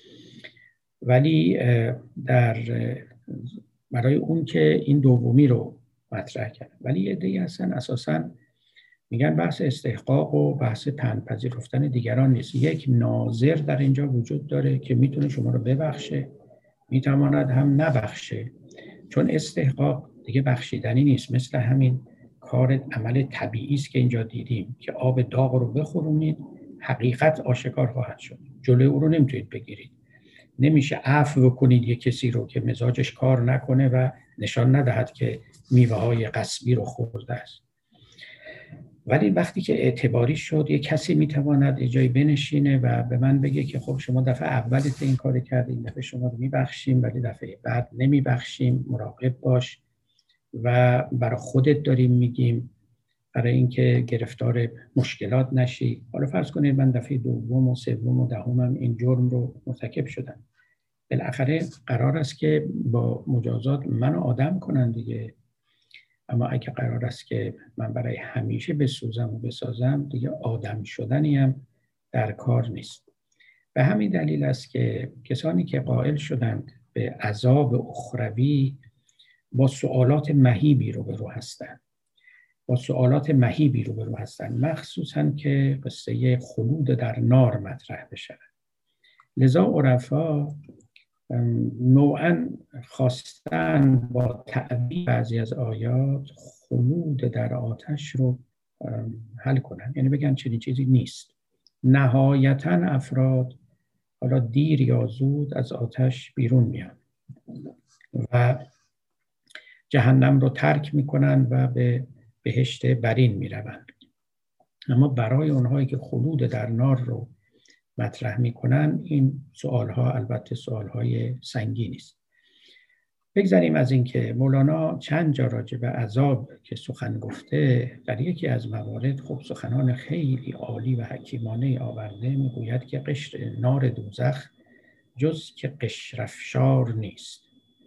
ولی در برای اون که این دومی رو مطرح کرد. ولی یه عده‌ای هستن اساساً میگن بحث استحقاق و بحث پند پذیرفتن دیگران نیست. یک ناظر در اینجا وجود داره که میتونه شما رو ببخشه، میتواند هم نبخشه، چون استحقاق دیگه بخشیدنی نیست. مثل همین کار عمل طبیعی است که اینجا دیدیم که آب داغ رو بخورونید، حقیقت آشکار خواهد شد. جلوی او رو نمیتونید بگیرید. نمیشه عفو کنید یک کسی رو که مزاجش کار نکنه و نشان ندهد که میوه‌های غصبی رو خورده است. ولی وقتی که اعتباری شد، یه کسی میتواند یه جایی بنشینه و به من بگه که خب شما دفعه اولت این کار کردی، این دفعه شما رو میبخشیم ولی دفعه بعد نمیبخشیم، مراقب باش و برای خودت داریم میگیم برای اینکه گرفتار مشکلات نشی. حالا فرض کنید من دفعه دوم و سوم و دهمم این جرم رو مرتکب شدم، بالاخره قرار است که با مجازات منو آدم کنن دیگه. اما اگه قرار است که من برای همیشه بسوزم و بسازم، دیگه آدم شدنی هم در کار نیست. به همین دلیل است که کسانی که قائل شدند به عذاب اخروی با سوالات مهیبی روبرو هستند. با سوالات مهیبی روبرو هستند، مخصوصاً که قصه خلود در نار مطرح بشه. لذا عرفا نوعاً خواستن با تعبیر بعضی از آیات خلود در آتش رو حل کنن، یعنی بگن چنین چیزی نیست. نهایتاً افراد حالا دیر یا زود از آتش بیرون میان و جهنم رو ترک میکنن و به بهشت برین میروند. اما برای اونهایی که خلود در نار رو مطرح میکنن، این سوالها البته سوالهای سنگینی است. بگذاریم از این که مولانا چند جا راجع به عذاب که سخن گفته، در یکی از موارد خب سخنان خیلی عالی و حکیمانه آورده. میگوید که قشر نار دوزخ جز که قشر افشار نیست،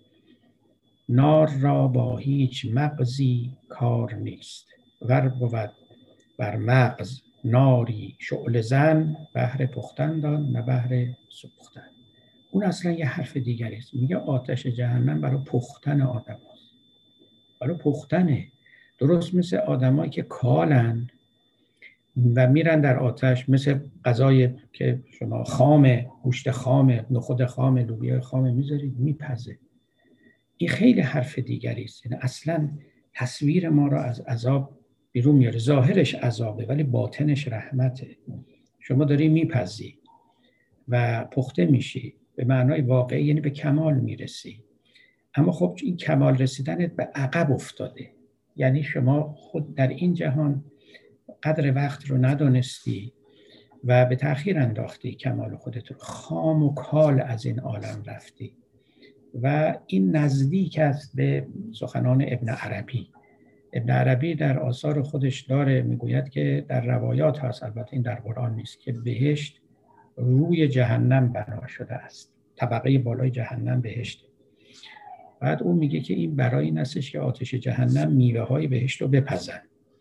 نار را با هیچ مغزی کار نیست، ور بود بر مغز ناری شعله زن، بهر پختن دان نه بهر سوختن. اون اصلا یه حرف دیگری است. میگه آتش جهنم برای پختن آدم هست، برای پختنه. درست مثل آدمایی که کالن و میرن در آتش، مثل غذای که شما خام، گوشت خام، نخود خام، لوبیا خام میذارید میپزه. این خیلی حرف دیگری است. یعنی اصلا تصویر ما را از عذاب بیرون میاره. ظاهرش عذابه ولی باطنش رحمته. شما داری میپزی و پخته میشی، به معنای واقعی یعنی به کمال میرسی. اما خب این کمال رسیدنت به عقب افتاده، یعنی شما خود در این جهان قدر وقت رو ندانستی و به تأخیر انداختی کمال خودت رو، خام و کال از این عالم رفتی. و این نزدیک است به سخنان ابن عربی. ابن عربی در آثار خودش داره میگوید که در روایات هست، البته این در قرآن نیست، که بهشت روی جهنم بنا شده است، طبقه بالای جهنم بهشت. بعد اون میگه که این برای این استش که آتش جهنم میوه های بهشت رو بپزن.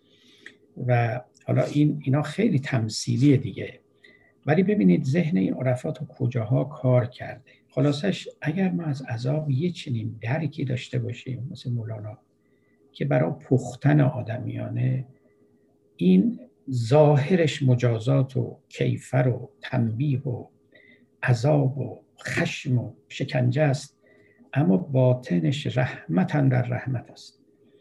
و حالا این اینا خیلی تمثیلیه دیگه، ولی ببینید ذهن این عرفا تو کجاها کار کرده. خلاصش اگر ما از عذاب یه چنین درکی داشته باشیم مثل مولانا که برای پختن آدمیانه، این ظاهرش مجازات و کیفر و تنبیه و عذاب و خشم و شکنجه است، اما باطنش رحمت در رحمت است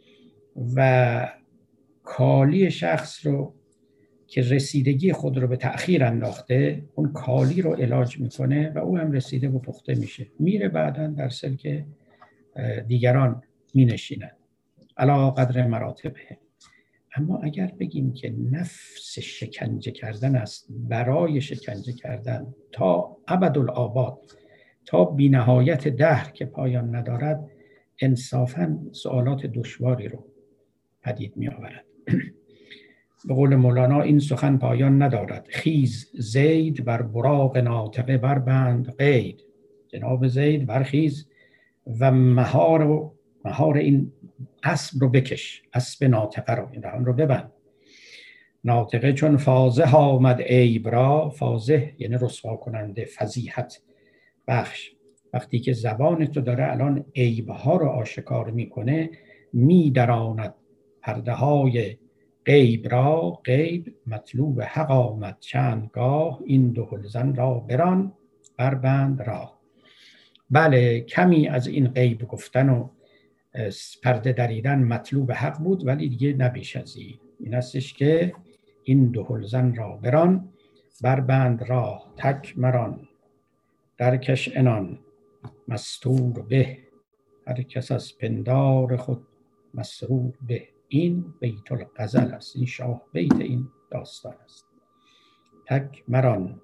و کالی شخص رو که رسیدگی خود رو به تأخیر انداخته، اون کالی رو علاج میکنه و او هم رسیده و پخته میشه، میره بعداً در سلک دیگران مینشیند علا قدر مراتبه. اما اگر بگیم که نفس شکنجه کردن است برای شکنجه کردن تا ابدالآباد، تا بی نهایت دهر که پایان ندارد، انصافاً سوالات دشواری رو پدید می آورد. به قول مولانا این سخن پایان ندارد، خیز زید بر براق ناطقه بربند قید. جناب زید برخیز و مهار و مهار این اسب رو بکش، اسب ناطقه رو، این دهان رو ببند. ناطقه چون فاضح آمد عیب را، فاضح یعنی رسوا کننده، فضیحت بخش. وقتی که زبان تو داره الان عیبها رو آشکار میکنه، میدراند پرده های غیب را. غیب مطلوب حق آمد چندگاه، این دهلزن را بران بربند راه. بله، کمی از این غیب گفتن و پرده دریدن مطلوب حق بود، ولی دیگه نبیش از این. این هستش که این دهلزن را بران بربند راه، تک مران درکش انان مستور به. هر کس از پندار خود مسرور به. این بیت الغزل است، این شاه بیت این داستان است. تک مران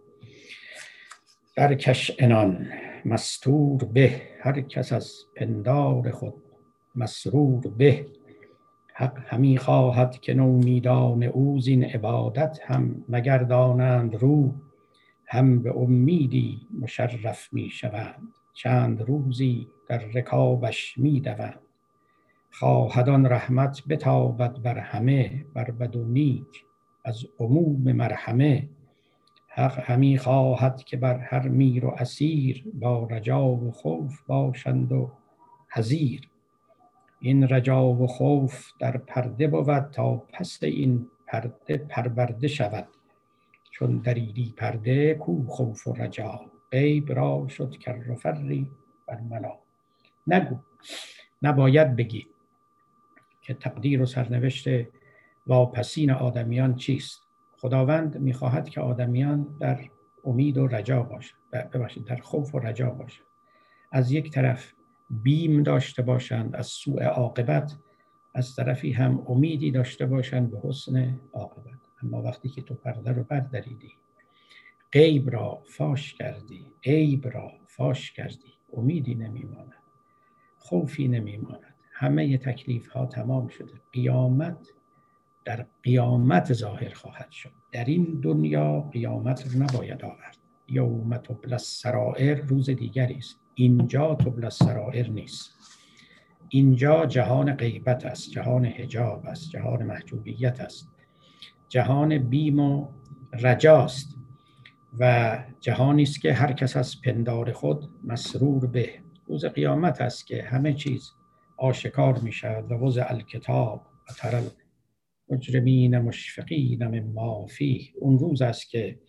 درکش عنان مستور به، هر کس از پندار خود مسرور به. حق همی خواهد که نومیدان او زین عبادت هم نگردانند رو، هم به امیدی مشرف می شوند، چند روزی در رکابش می دوند. خواهدان رحمت بتابد بر همه، بر بد و نیک از عموم مرحمه. حق همی خواهد که بر هر میر و اسیر، با رجا و خوف باشند و حذیر. این رجا و خوف در پرده بود، تا پس این پرده پرورده شود. چون دریدی پرده کو خوف و رجا، غیب را شد کر و فری بر ملا. نگو، نباید بگی که تقدیر و سرنوشت واپسین آدمیان چیست. خداوند میخواهد که آدمیان در امید و رجا باشند، ببخشید در خوف و رجا باشند. از یک طرف بیم داشته باشند از سوء عاقبت، از طرفی هم امیدی داشته باشند به حسن عاقبت. اما وقتی که تو پرده رو بردریدی، غیب را فاش کردی، عیب را فاش کردی، امیدی نمیماند، خوفی نمیماند، همه تکلیف ها تمام شده. قیامت در قیامت ظاهر خواهد شد. در این دنیا قیامت رو نباید آورد. یوم تبلی السرائر روز دیگری است. اینجا تبلی السرائر نیست. اینجا جهان غیبت است، جهان حجاب است، جهان محجوبیت است، جهان بیم و رجاست و جهانی است که هر کس از پندار خود مسرور به. روز قیامت است که همه چیز آشکار می شود. و وضع الکتاب و تری المجرمین مشفقین مما فیه. اون روز است که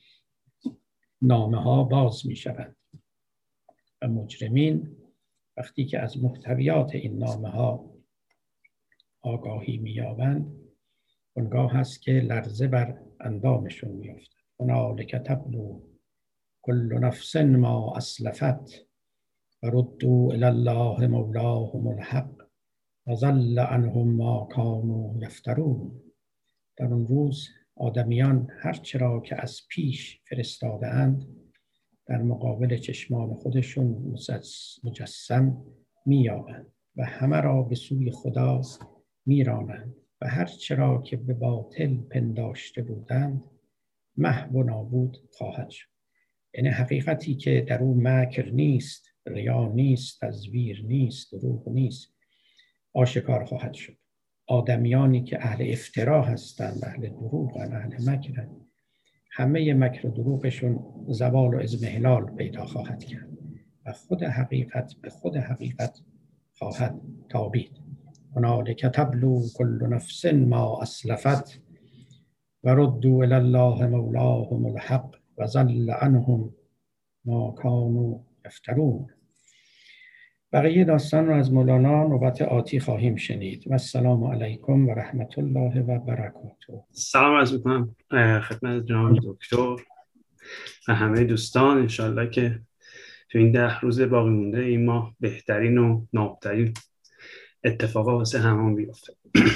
نامه ها باز می شوند و مجرمین وقتی که از محتویات این نامه ها آگاهی می یابند، اونگاه هست که لرزه بر اندامشون می افتد. هنالک تبلو کل نفس ما اسلفت و ردوا الی الله مولاهم الحق و ضل عنهم ما کانوا یفترون. در اون روز آدمیان هر چرا که از پیش فرستاده اند در مقابل چشمان خودشون مجسم می‌یابند و همه را به سوی خدا میرانند و هر چرا که به باطل پنداشته بودند محو و نابود خواهد شد. یعنی حقیقتی که در اون مکر نیست، ریا نیست، تزویر نیست، دروغ نیست، آشکار خواهد شد. آدمیانی که اهل افترا هستند، اهل دروغن، اهل مکرن، همه مکر و دروغشون زوال و اضمحلال پیدا خواهد کرد و خود حقیقت به خود حقیقت خواهد تابید. هنالک تبلو کل نفس ما اسلفت و ردوا الی الله مولاهم الحق و ضل عنهم ما کانوا یفترون. بقیه داستان رو از مولانا نوبت آتی خواهیم شنید. و السلام علیکم و رحمت الله و برکاته. سلام عرض می‌کنم خدمت جناب دکتر و همه دوستان. انشالله که تو این ده روز باقی مونده این ماه بهترین و نابترین اتفاقا واسه همون بیفته.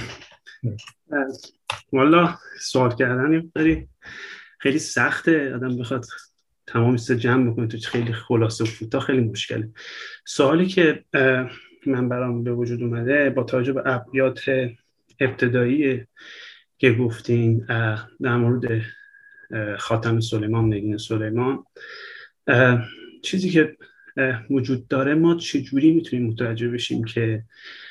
والا سوال کردن خیلی خیلی سخته، آدم بخواد تمام است جمع بکنه تو خیلی خلاصه و کوتاه خیلی مشکله. سوالی که من برام به وجود اومده با توجه به ابیات ابتدایی که گفتین در مورد خاتم سلیمان، نگین سلیمان، چیزی که وجود داره، ما چجوری میتونیم متوجه بشیم که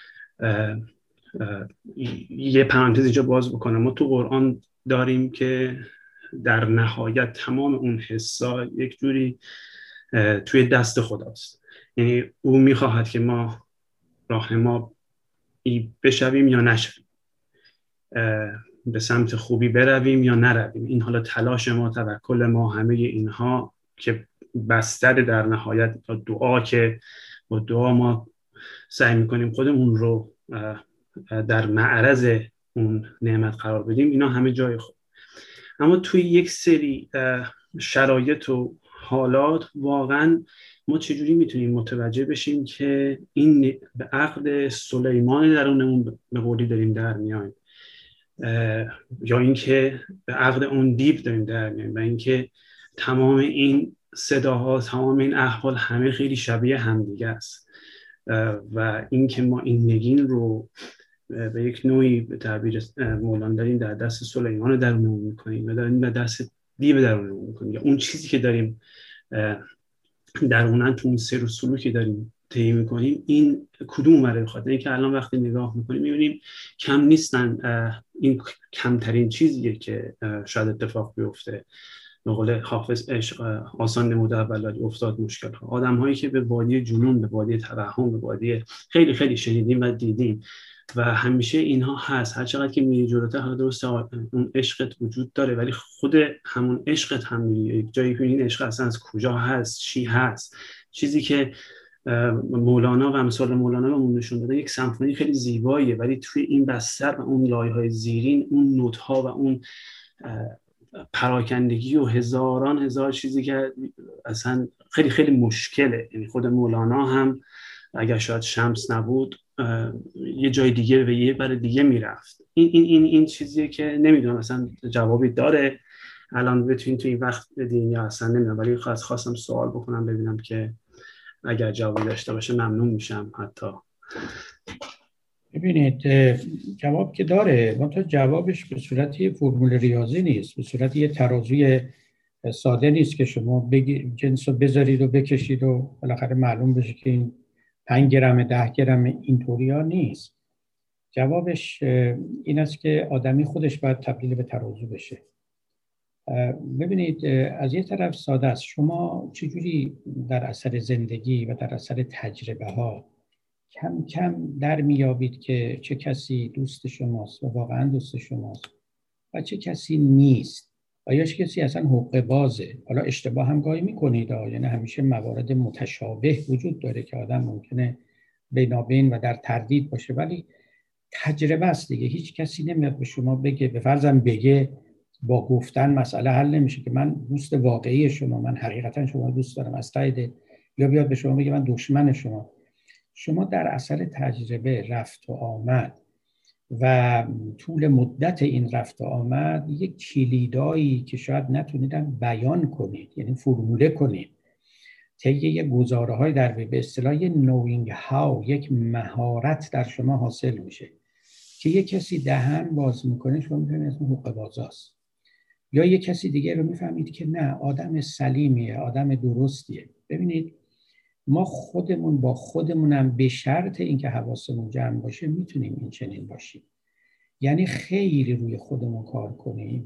یه پرانتز اینجا باز بکنم، ما تو قرآن داریم که در نهایت تمام اون حسا یک جوری توی دست خداست، یعنی او میخواهد که ما راه ما بشویم یا نشویم، به سمت خوبی برویم یا نرویم. این حالا تلاش ما، توکل ما، همه اینها که بستر در نهایت دعا که با دعا ما سعی میکنیم خودمون رو در معرض اون نعمت قرار بدیم، اینا همه جای خوب. اما توی یک سری شرایط و حالات واقعا ما چجوری میتونیم متوجه بشیم که این به عقد سلیمان درونمون به قولی داریم در میایم یا اینکه به عقد اون دیو داریم در میاریم و اینکه تمام این صداها، تمام این احوال همه خیلی شبیه همدیگه است و اینکه ما این نگین رو به یک نوعی به تعبیر مولانا داریم در دست سلیمان رو درونمون میکنیم و داریم در دست دیو درونمون میکنیم، یا اون چیزی که داریم درونن تو اون سیر و سلوکی داریم طی میکنیم، این کدوم اومده بخاطر اینکه الان وقتی نگاه میکنیم میبینیم کم نیستن، این کمترین چیزیه که شاید اتفاق بیفته. به قول حافظ عشق آسان نموده اول ولی افتاد مشکل ها. آدم هایی که به وادی جنون، به وادی توهم، به وادی خیلی خیلی شنیدیم و دیدیم و همیشه اینها هست. هر چقدر که میری جلوتر، حالا درسته اون عشقت وجود داره ولی خود همون عشقت هم میری یک جایی که این عشق اصلا از کجا هست، چی هست. چیزی که مولانا و امثال مولانا بهمون نشون داده یک سمفونی خیلی زیباییه ولی توی این بستر و اون لایه‌های زیرین، اون نوت‌ها و اون پراکندگی و هزاران هزار چیزی که اصلا خیلی خیلی مشکله. یعنی خود مولانا هم اگر شاید شمس نبود یه جای دیگه و یه بر دیگه میرفت. این این این این چیزیه که نمیدونم اصلا جوابی داره الان بتونین تو این وقت بدین یا اصلا نمیدونم، ولی خواست خواستم سوال بکنم ببینم که اگر جوابی داشته باشه ممنون میشم. حتی ببینید جواب که داره، منتها جوابش به صورت یه فرمول ریاضی نیست، به صورت یه ترازوی ساده نیست که شما بگی جنس رو بذارید و بکشید و بالاخره معلوم بشه که این پنج گرم ده گرم، اینطوری ها نیست. جوابش این است که آدمی خودش باید تبدیل به ترازو بشه. ببینید از یه طرف ساده است، شما چجوری در اثر زندگی و در اثر تجربه ها کم کم در میابید که چه کسی دوست شماست و واقعا دوست شماست و چه کسی نیست و یا چه کسی اصلا حقه بازه. حالا اشتباه هم گاهی میکنید، یعنی همیشه موارد متشابه وجود داره که آدم ممکنه بینابین و در تردید باشه، ولی تجربه است دیگه. هیچ کسی نمیاد به شما بگه، به فرضم بگه با گفتن مسئله حل نمیشه که من دوست واقعی شما، من حقیقتا شما دوست دارم از ته دل، یا بیاد به شما بگه من دشمن شما. شما در اثر تجربه رفت و آمد و طول مدت این رفت و آمد یک کلیدایی که شاید نتونیدن بیان کنید، یعنی فرموله کنید، طی یک گزاره‌های در به اصطلاح knowing how، یک مهارت در شما حاصل میشه که یک کسی دهن باز میکنه شما میتونید اسم حقه بازاست، یا یک کسی دیگه رو میفهمید که نه آدم سلیمیه، آدم درستیه. ببینید ما خودمون با خودمونم به شرط اینکه حواسمون جمع باشه میتونیم این چنین باشیم، یعنی خیلی روی خودمون کار کنیم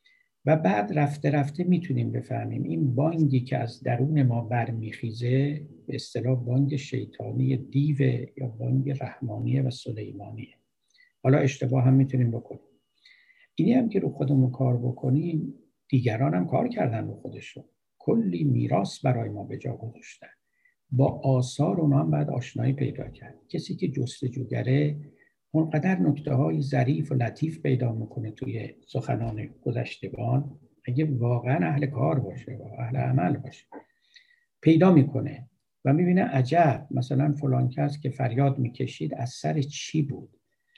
و بعد رفته رفته میتونیم بفهمیم این بانگی که از درون ما برمیخیزه به اصطلاح بانگ شیطانی دیو یا بانگ رحمانیه و سلیمانیه. حالا اشتباه هم میتونیم بکنیم. اینی هم که رو خودمون کار بکنیم، دیگران هم کار کردن رو خودشون، کلی میراث برای ما به جا گذاشتن، با آثار اونا هم باید آشنایی پیدا کرد. کسی که جستجوگره اونقدر نکته های ظریف و لطیف پیدا میکنه توی سخنان گذشتگان، اگه واقعا اهل کار باشه و اهل عمل باشه پیدا میکنه و میبینه عجب، مثلا فلان کس که فریاد میکشید از سر چی بود،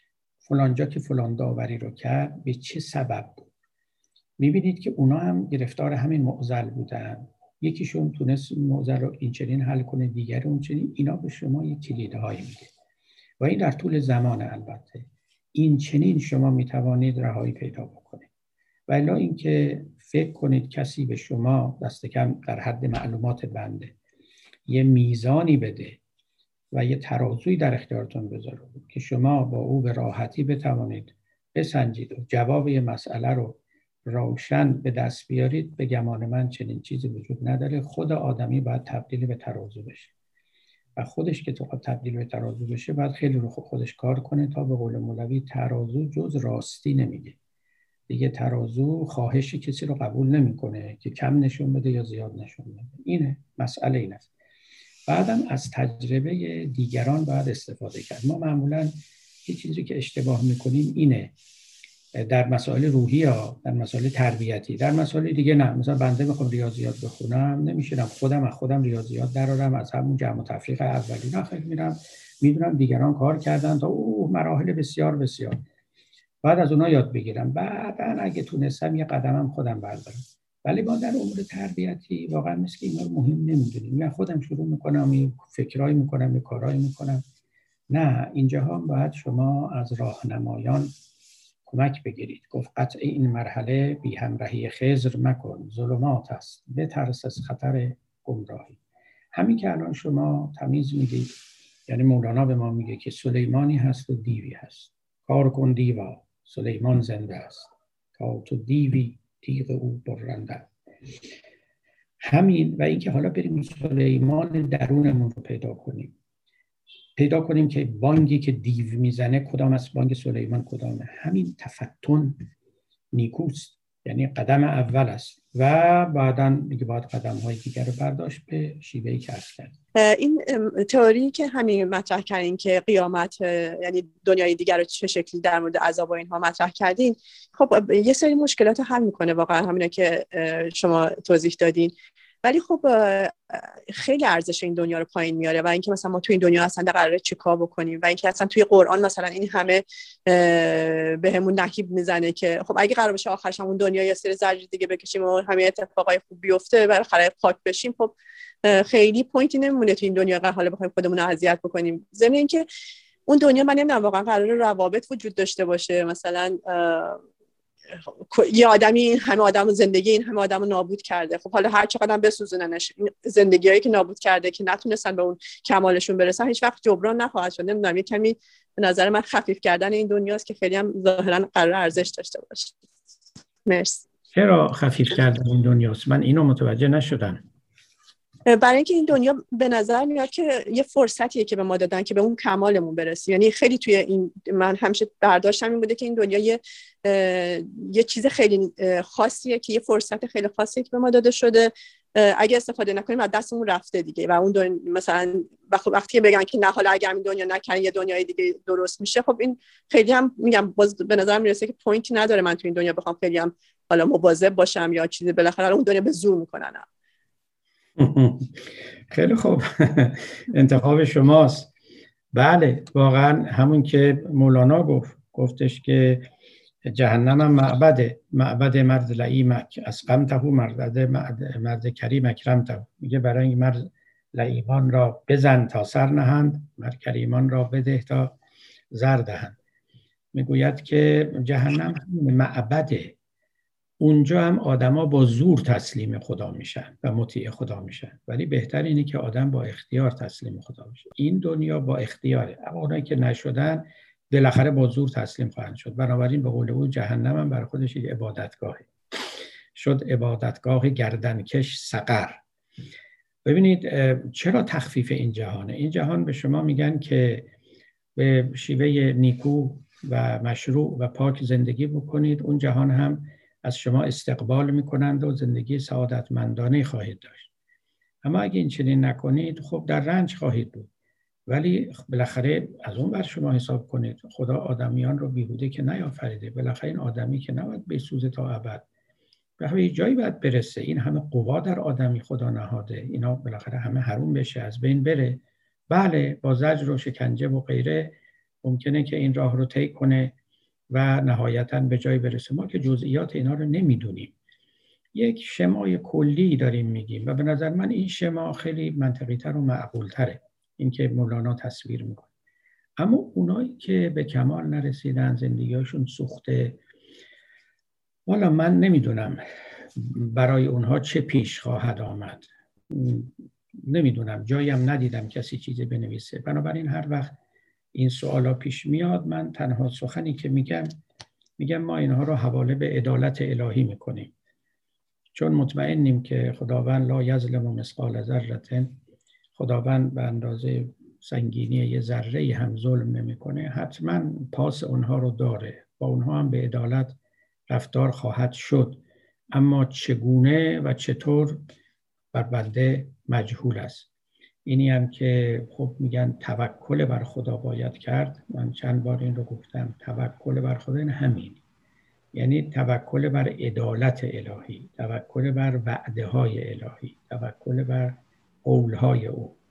فلان جا که فلان داوری رو کرد به چه سبب بود. میبینید که اونا هم گرفتار همین معضل بودن، یکیشون تونست معضل رو این چنین حل کنه، دیگر اون چنین. اینا به شما یک کلیدهایی میده و این در طول زمان البته این چنین شما میتوانید رهایی پیدا بکنید. و الا اینکه فکر کنید کسی به شما دست کم در حد معلومات بنده یه میزانی بده و یه ترازوی در اختیارتون بذاره که شما با او به راحتی بتوانید بسنجید و جواب یه مسئله رو روشن به دست بیارید، به گمان من چنین چیزی وجود نداره. خود آدمی باید تبدیل به ترازو بشه و خودش که تو تبدیل به ترازو بشه باید خیلی رو خودش کار کنه تا به قول مولوی ترازو جز راستی نمیگه دیگه. ترازو خواهش کسی رو قبول نمیکنه که کم نشون بده یا زیاد نشون بده. اینه مسئله، این است. بعدم از تجربه دیگران باید استفاده کرد. ما معمولاً یه چیزی که اشتباه میکنیم اینه، در مسائل روحی ها، در مسائل تربیتی، در مسائل دیگه نه. مثلا بنده میخوام ریاضیات بخونم، نمیشینم خودم از خودم ریاضیات درارم از همون جمع و تفریق اولی. نه خیلی میرم میدونم دیگران کار کردن تا اوه مراحل بسیار بسیار. بعد از اونها یاد بگیرم، بعدن اگه تونستم یه قدمم خودم بردارم. ولی ما در امور تربیتی واقعا مثل که اینا رو مهم نمیدونیم. من خودم شروع میکنم یه فکرایی میکنم، یه کارایی میکنم. نه، اینجاها باید شما از راهنمایان کمک بگیرید. گفت قطع این مرحله بی همراهی خضر مکن، ظلمات است، بترس از خطر گمراهی. همین که الان شما تمیز میدید، یعنی مولانا به ما میگه که سلیمانی هست و دیوی هست. کار کن دیوا، سلیمان زنده است، تا تو دیوی تیغ او برنده. همین. و اینکه حالا بریم سلیمان درونمون رو پیدا کنیم، پیدا کنیم که بانگی که دیو میزنه کدام است، بانگ سلیمان کدامه. همین تفتن نیکوست، یعنی قدم اول است و بعداً میگه باید قدم های دیگر رو برداشت به شیوهی که عرض کرد. این تئوری که همین مطرح کردین که قیامت یعنی دنیای دیگر رو چه شکلی در مورد عذاب و اینها مطرح کردین، خب یه سری مشکلات رو حل میکنه واقعا، همینا که شما توضیح دادین. ولی خب خیلی ارزش این دنیا رو پایین میاره و اینکه مثلا ما توی این دنیا اصلا قراره چیکار بکنیم و اینکه اصلا توی قرآن مثلا این همه بهمون نهیب میزنه که خب اگه قرار بشه آخرش همون دنیا یه سری زجر دیگه بکشیم و همه اتفاقای خوب بیفته برای خرای پاک بشیم، خب خیلی پوینتی نمیمونه توی این دنیا قرار حالا بخوایم خودمون رو اذیت بکنیم. ضمن اینکه اون دنیا من نمیدونم واقعا قراره روابط وجود داشته باشه، مثلا یه آدمی این همه آدم زندگی این همه آدم نابود کرده، خب حالا هر چقدر بسوزوننش، زندگیایی که نابود کرده که نتونستن به اون کمالشون برسن هیچ وقت جبران نخواهد شد. نمیدونم یه کمی به نظر من خفیف کردن این دنیاست که خیلی هم ظاهرا قرار ارزش داشته باشه. مرسی. چرا خفیف کردن این دنیاست؟ من اینو متوجه نشدم. برای اینکه این دنیا به نظر میاد که یه فرصتیه که به ما دادن که به اون کمالمون برسیم. یعنی خیلی توی این من همیشه برداشتم این بوده که این دنیا یه یه چیز خیلی خاصیه که یه فرصت خیلی خاصیه که به ما داده شده، اگه استفاده نکنیم از دستمون رفته دیگه. و اون دنیا مثلا وقتی بگن که نه حالا اگر این دنیا نکنیم یه دنیای دیگه درست میشه، خب این خیلی هم میگم باز به نظر میرسه که پوینتی نداره من توی این دنیا بخوام خیلی هم حالا مواظب باشم یا چیزی، بالاخره اون دنیا به زور میکنن. خیلی خوب، انتخاب شماست. بله واقعا همون که مولانا گفت، گفتش که جهنم هم معبده، معبد مرد لعیمک از قمته مرد مرد کریم اکرمته. میگه برای این مرد لعیمان را بزن تا سر نهند، مرد کریمان را بده تا زر دهند. میگوید که جهنم معبده، اونجا هم آدما با زور تسلیم خدا میشن و مطیع خدا میشن، ولی بهتر اینه که آدم با اختیار تسلیم خدا بشه. این دنیا با اختیاره، اما اونایی که نشدن بالاخره با زور تسلیم خواهند شد. بنابراین به قول او جهنم هم برای خودش یک عبادتگاهه، شد عبادتگاه گردنکش سقر. ببینید چرا تخفیف این جهانه؟ این جهان به شما میگن که به شیوه نیکو و مشروع و پاک زندگی بکنید، اون جهان هم از شما استقبال میکنند و زندگی سعادتمندانه خواهید داشت. اما اگه این چنین نکنید خب در رنج خواهید بود. ولی بالاخره از اون بر شما حساب کنید، خدا آدمیان رو بیهوده که نیافریده. بالاخره این آدمی که نباید بسوزه تا ابد، به یه جایی باید برسه. این همه قوا در آدمی خدا نهاده، اینا بالاخره همه حروم بشه، از بین بره. بله با زجر و شکنجه و غیره ممکنه که این راه رو طی کنه و نهایتاً به جای برسه. ما که جزئیات اینا رو نمیدونیم، یک شمای کلی داریم میگیم و به نظر من این شما خیلی منطقی تر و معقول تره، این که مولانا تصویر میکنه. اما اونایی که به کمال نرسیدن، زندگیشون سوخته، والا من نمیدونم برای اونها چه پیش خواهد آمد. نمیدونم، جایی هم ندیدم کسی چیزی بنویسه. بنابراین هر وقت این سوالا پیش میاد، من تنها سخنی که میگم میگم ما اینها رو حواله به عدالت الهی میکنیم، چون مطمئنیم که خداوند لا یظلم مثقال ذره، خداوند به اندازه سنگینی یه ذره هم ظلم نمیکنه. حتما پاس اونها رو داره، با اونها هم به عدالت رفتار خواهد شد. اما چگونه و چطور بر بنده مجهول است. اینی هم که خب میگن توکل بر خدا باید کرد. من چند بار این رو گفتم، توکل بر خدا این همین، یعنی توکل بر عدالت الهی، توکل بر وعده های الهی، توکل بر قول های او.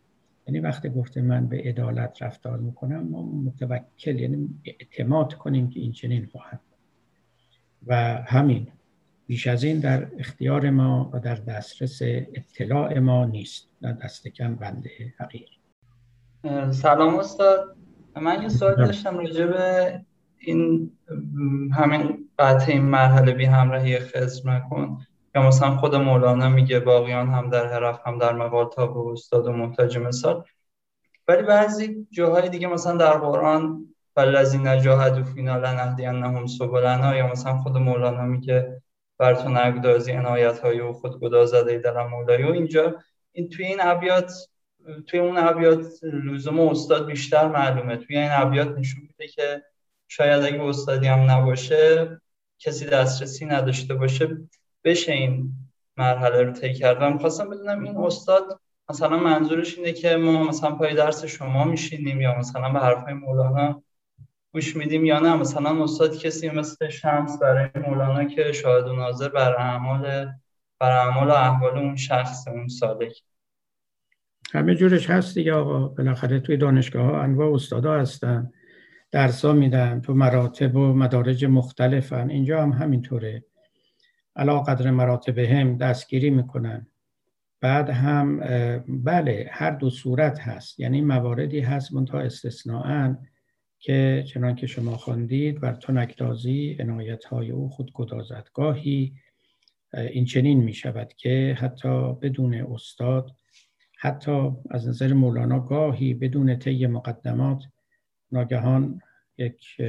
یعنی وقتی گفته من به عدالت رفتار میکنم، ما متوکل یعنی اعتماد کنیم که این چنین خواهد و همین، بیش از این در اختیار ما و در دسترس اطلاع ما نیست، در دست کم بنده حقیر. سلام استاد، من یه سوال داشتم راجع به این همین قطع این مرحله بی همراهی خضر نکن، یا مثلا خود مولانا میگه باقیان هم در حرف هم در مقال تا به استاد و محتاج مثال، ولی بعضی جاهای دیگه مثلا در قرآن فالذین جاهدوا فینا لنهدینهم سبلنا، یا مثلا خود مولانا میگه بر تو نگدازی عنایت‌های و خودگدازده دلم مولایی، و اینجا این توی این ابیات، توی اون ابیات لزوم استاد بیشتر معلومه، توی این ابیات نشون میده که شاید اگه استادی هم نباشه، کسی دسترسی نداشته باشه، بشه این مرحله رو طی کرد. و می‌خواستم بدونم این استاد مثلا منظورش اینه که ما مثلا پای درس شما میشینیم یا مثلا به حرفای مولانا گوش میدیم، یا نه مثلا استاد کسی مثل شمس برای مولانا که شاهد و ناظر بر اعمال بر اعمال و احوال اون شخص اون سالک. همه جورش هست دیگه آقا، بالاخره توی دانشگاه ها انواع استادا هستن، درسا میدن تو مراتب و مدارج مختلفن، اینجا هم همینطوره، علا قدر مراتبهم دستگیری میکنن. بعد هم بله هر دو صورت هست، یعنی مواردی هست منتها استثناءً که چنان که شما خواندید بر تو نگدازی عنایت‌های او خود گدازد. گاهی این چنین می شود که حتی بدون استاد، حتی از نظر مولانا گاهی بدون طی مقدمات ناگهان یک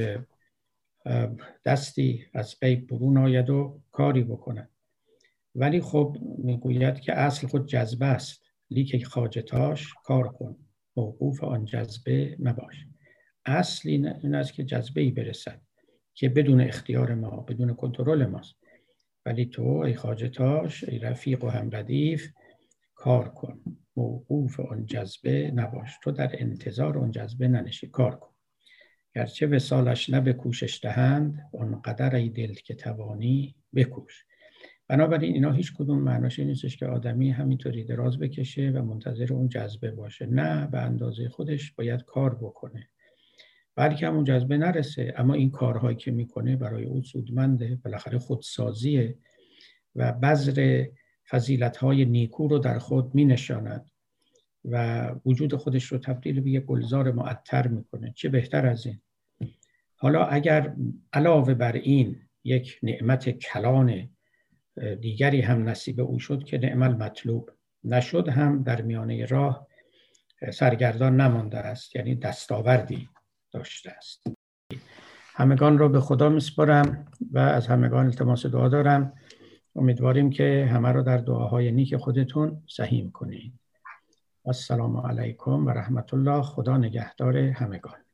دستی از غیب برون آید و کاری بکند. ولی خب میگوید که اصل خود جذبه است، لیک خواجه‌تاش کار کن، موقوف آن جذبه مباش. اصل این است که جذبه‌ای برسد که بدون اختیار ما، بدون کنترل ماست، ولی تو ای خواجه‌تاش، ای رفیق و همردیف، کار کن، موقوف آن جذبه نباش. تو در انتظار آن جذبه ننشی، کار کن. گرچه وصالش نه به کوشش دهند، آن قدر ای دل که توانی بکوش. بنابراین اینا هیچ کدوم معناش این نیستش که آدمی همینطوری دراز بکشه و منتظر اون جذبه باشه. نه، به اندازه خودش باید کار بکنه، بلکه همون جذبه نرسه، اما این کارهایی که میکنه برای او سودمنده، بالاخره خودسازیه و بذر فضیلت‌های نیکو رو در خود مینشاند و وجود خودش رو تبدیل به یک گلزار معطر میکنه. چه بهتر از این؟ حالا اگر علاوه بر این یک نعمت کلان دیگری هم نصیب او شد که نعم المطلوب، نشد هم در میانه راه سرگردان نمانده است، یعنی دستاوردی داشته است. همگان را به خدا میسپارم و از همگان التماس دعا دارم. امیدواریم که همه را در دعاهای نیک خودتون سهیم کنید. السلام علیکم و رحمت الله. خدا نگهدار همگان.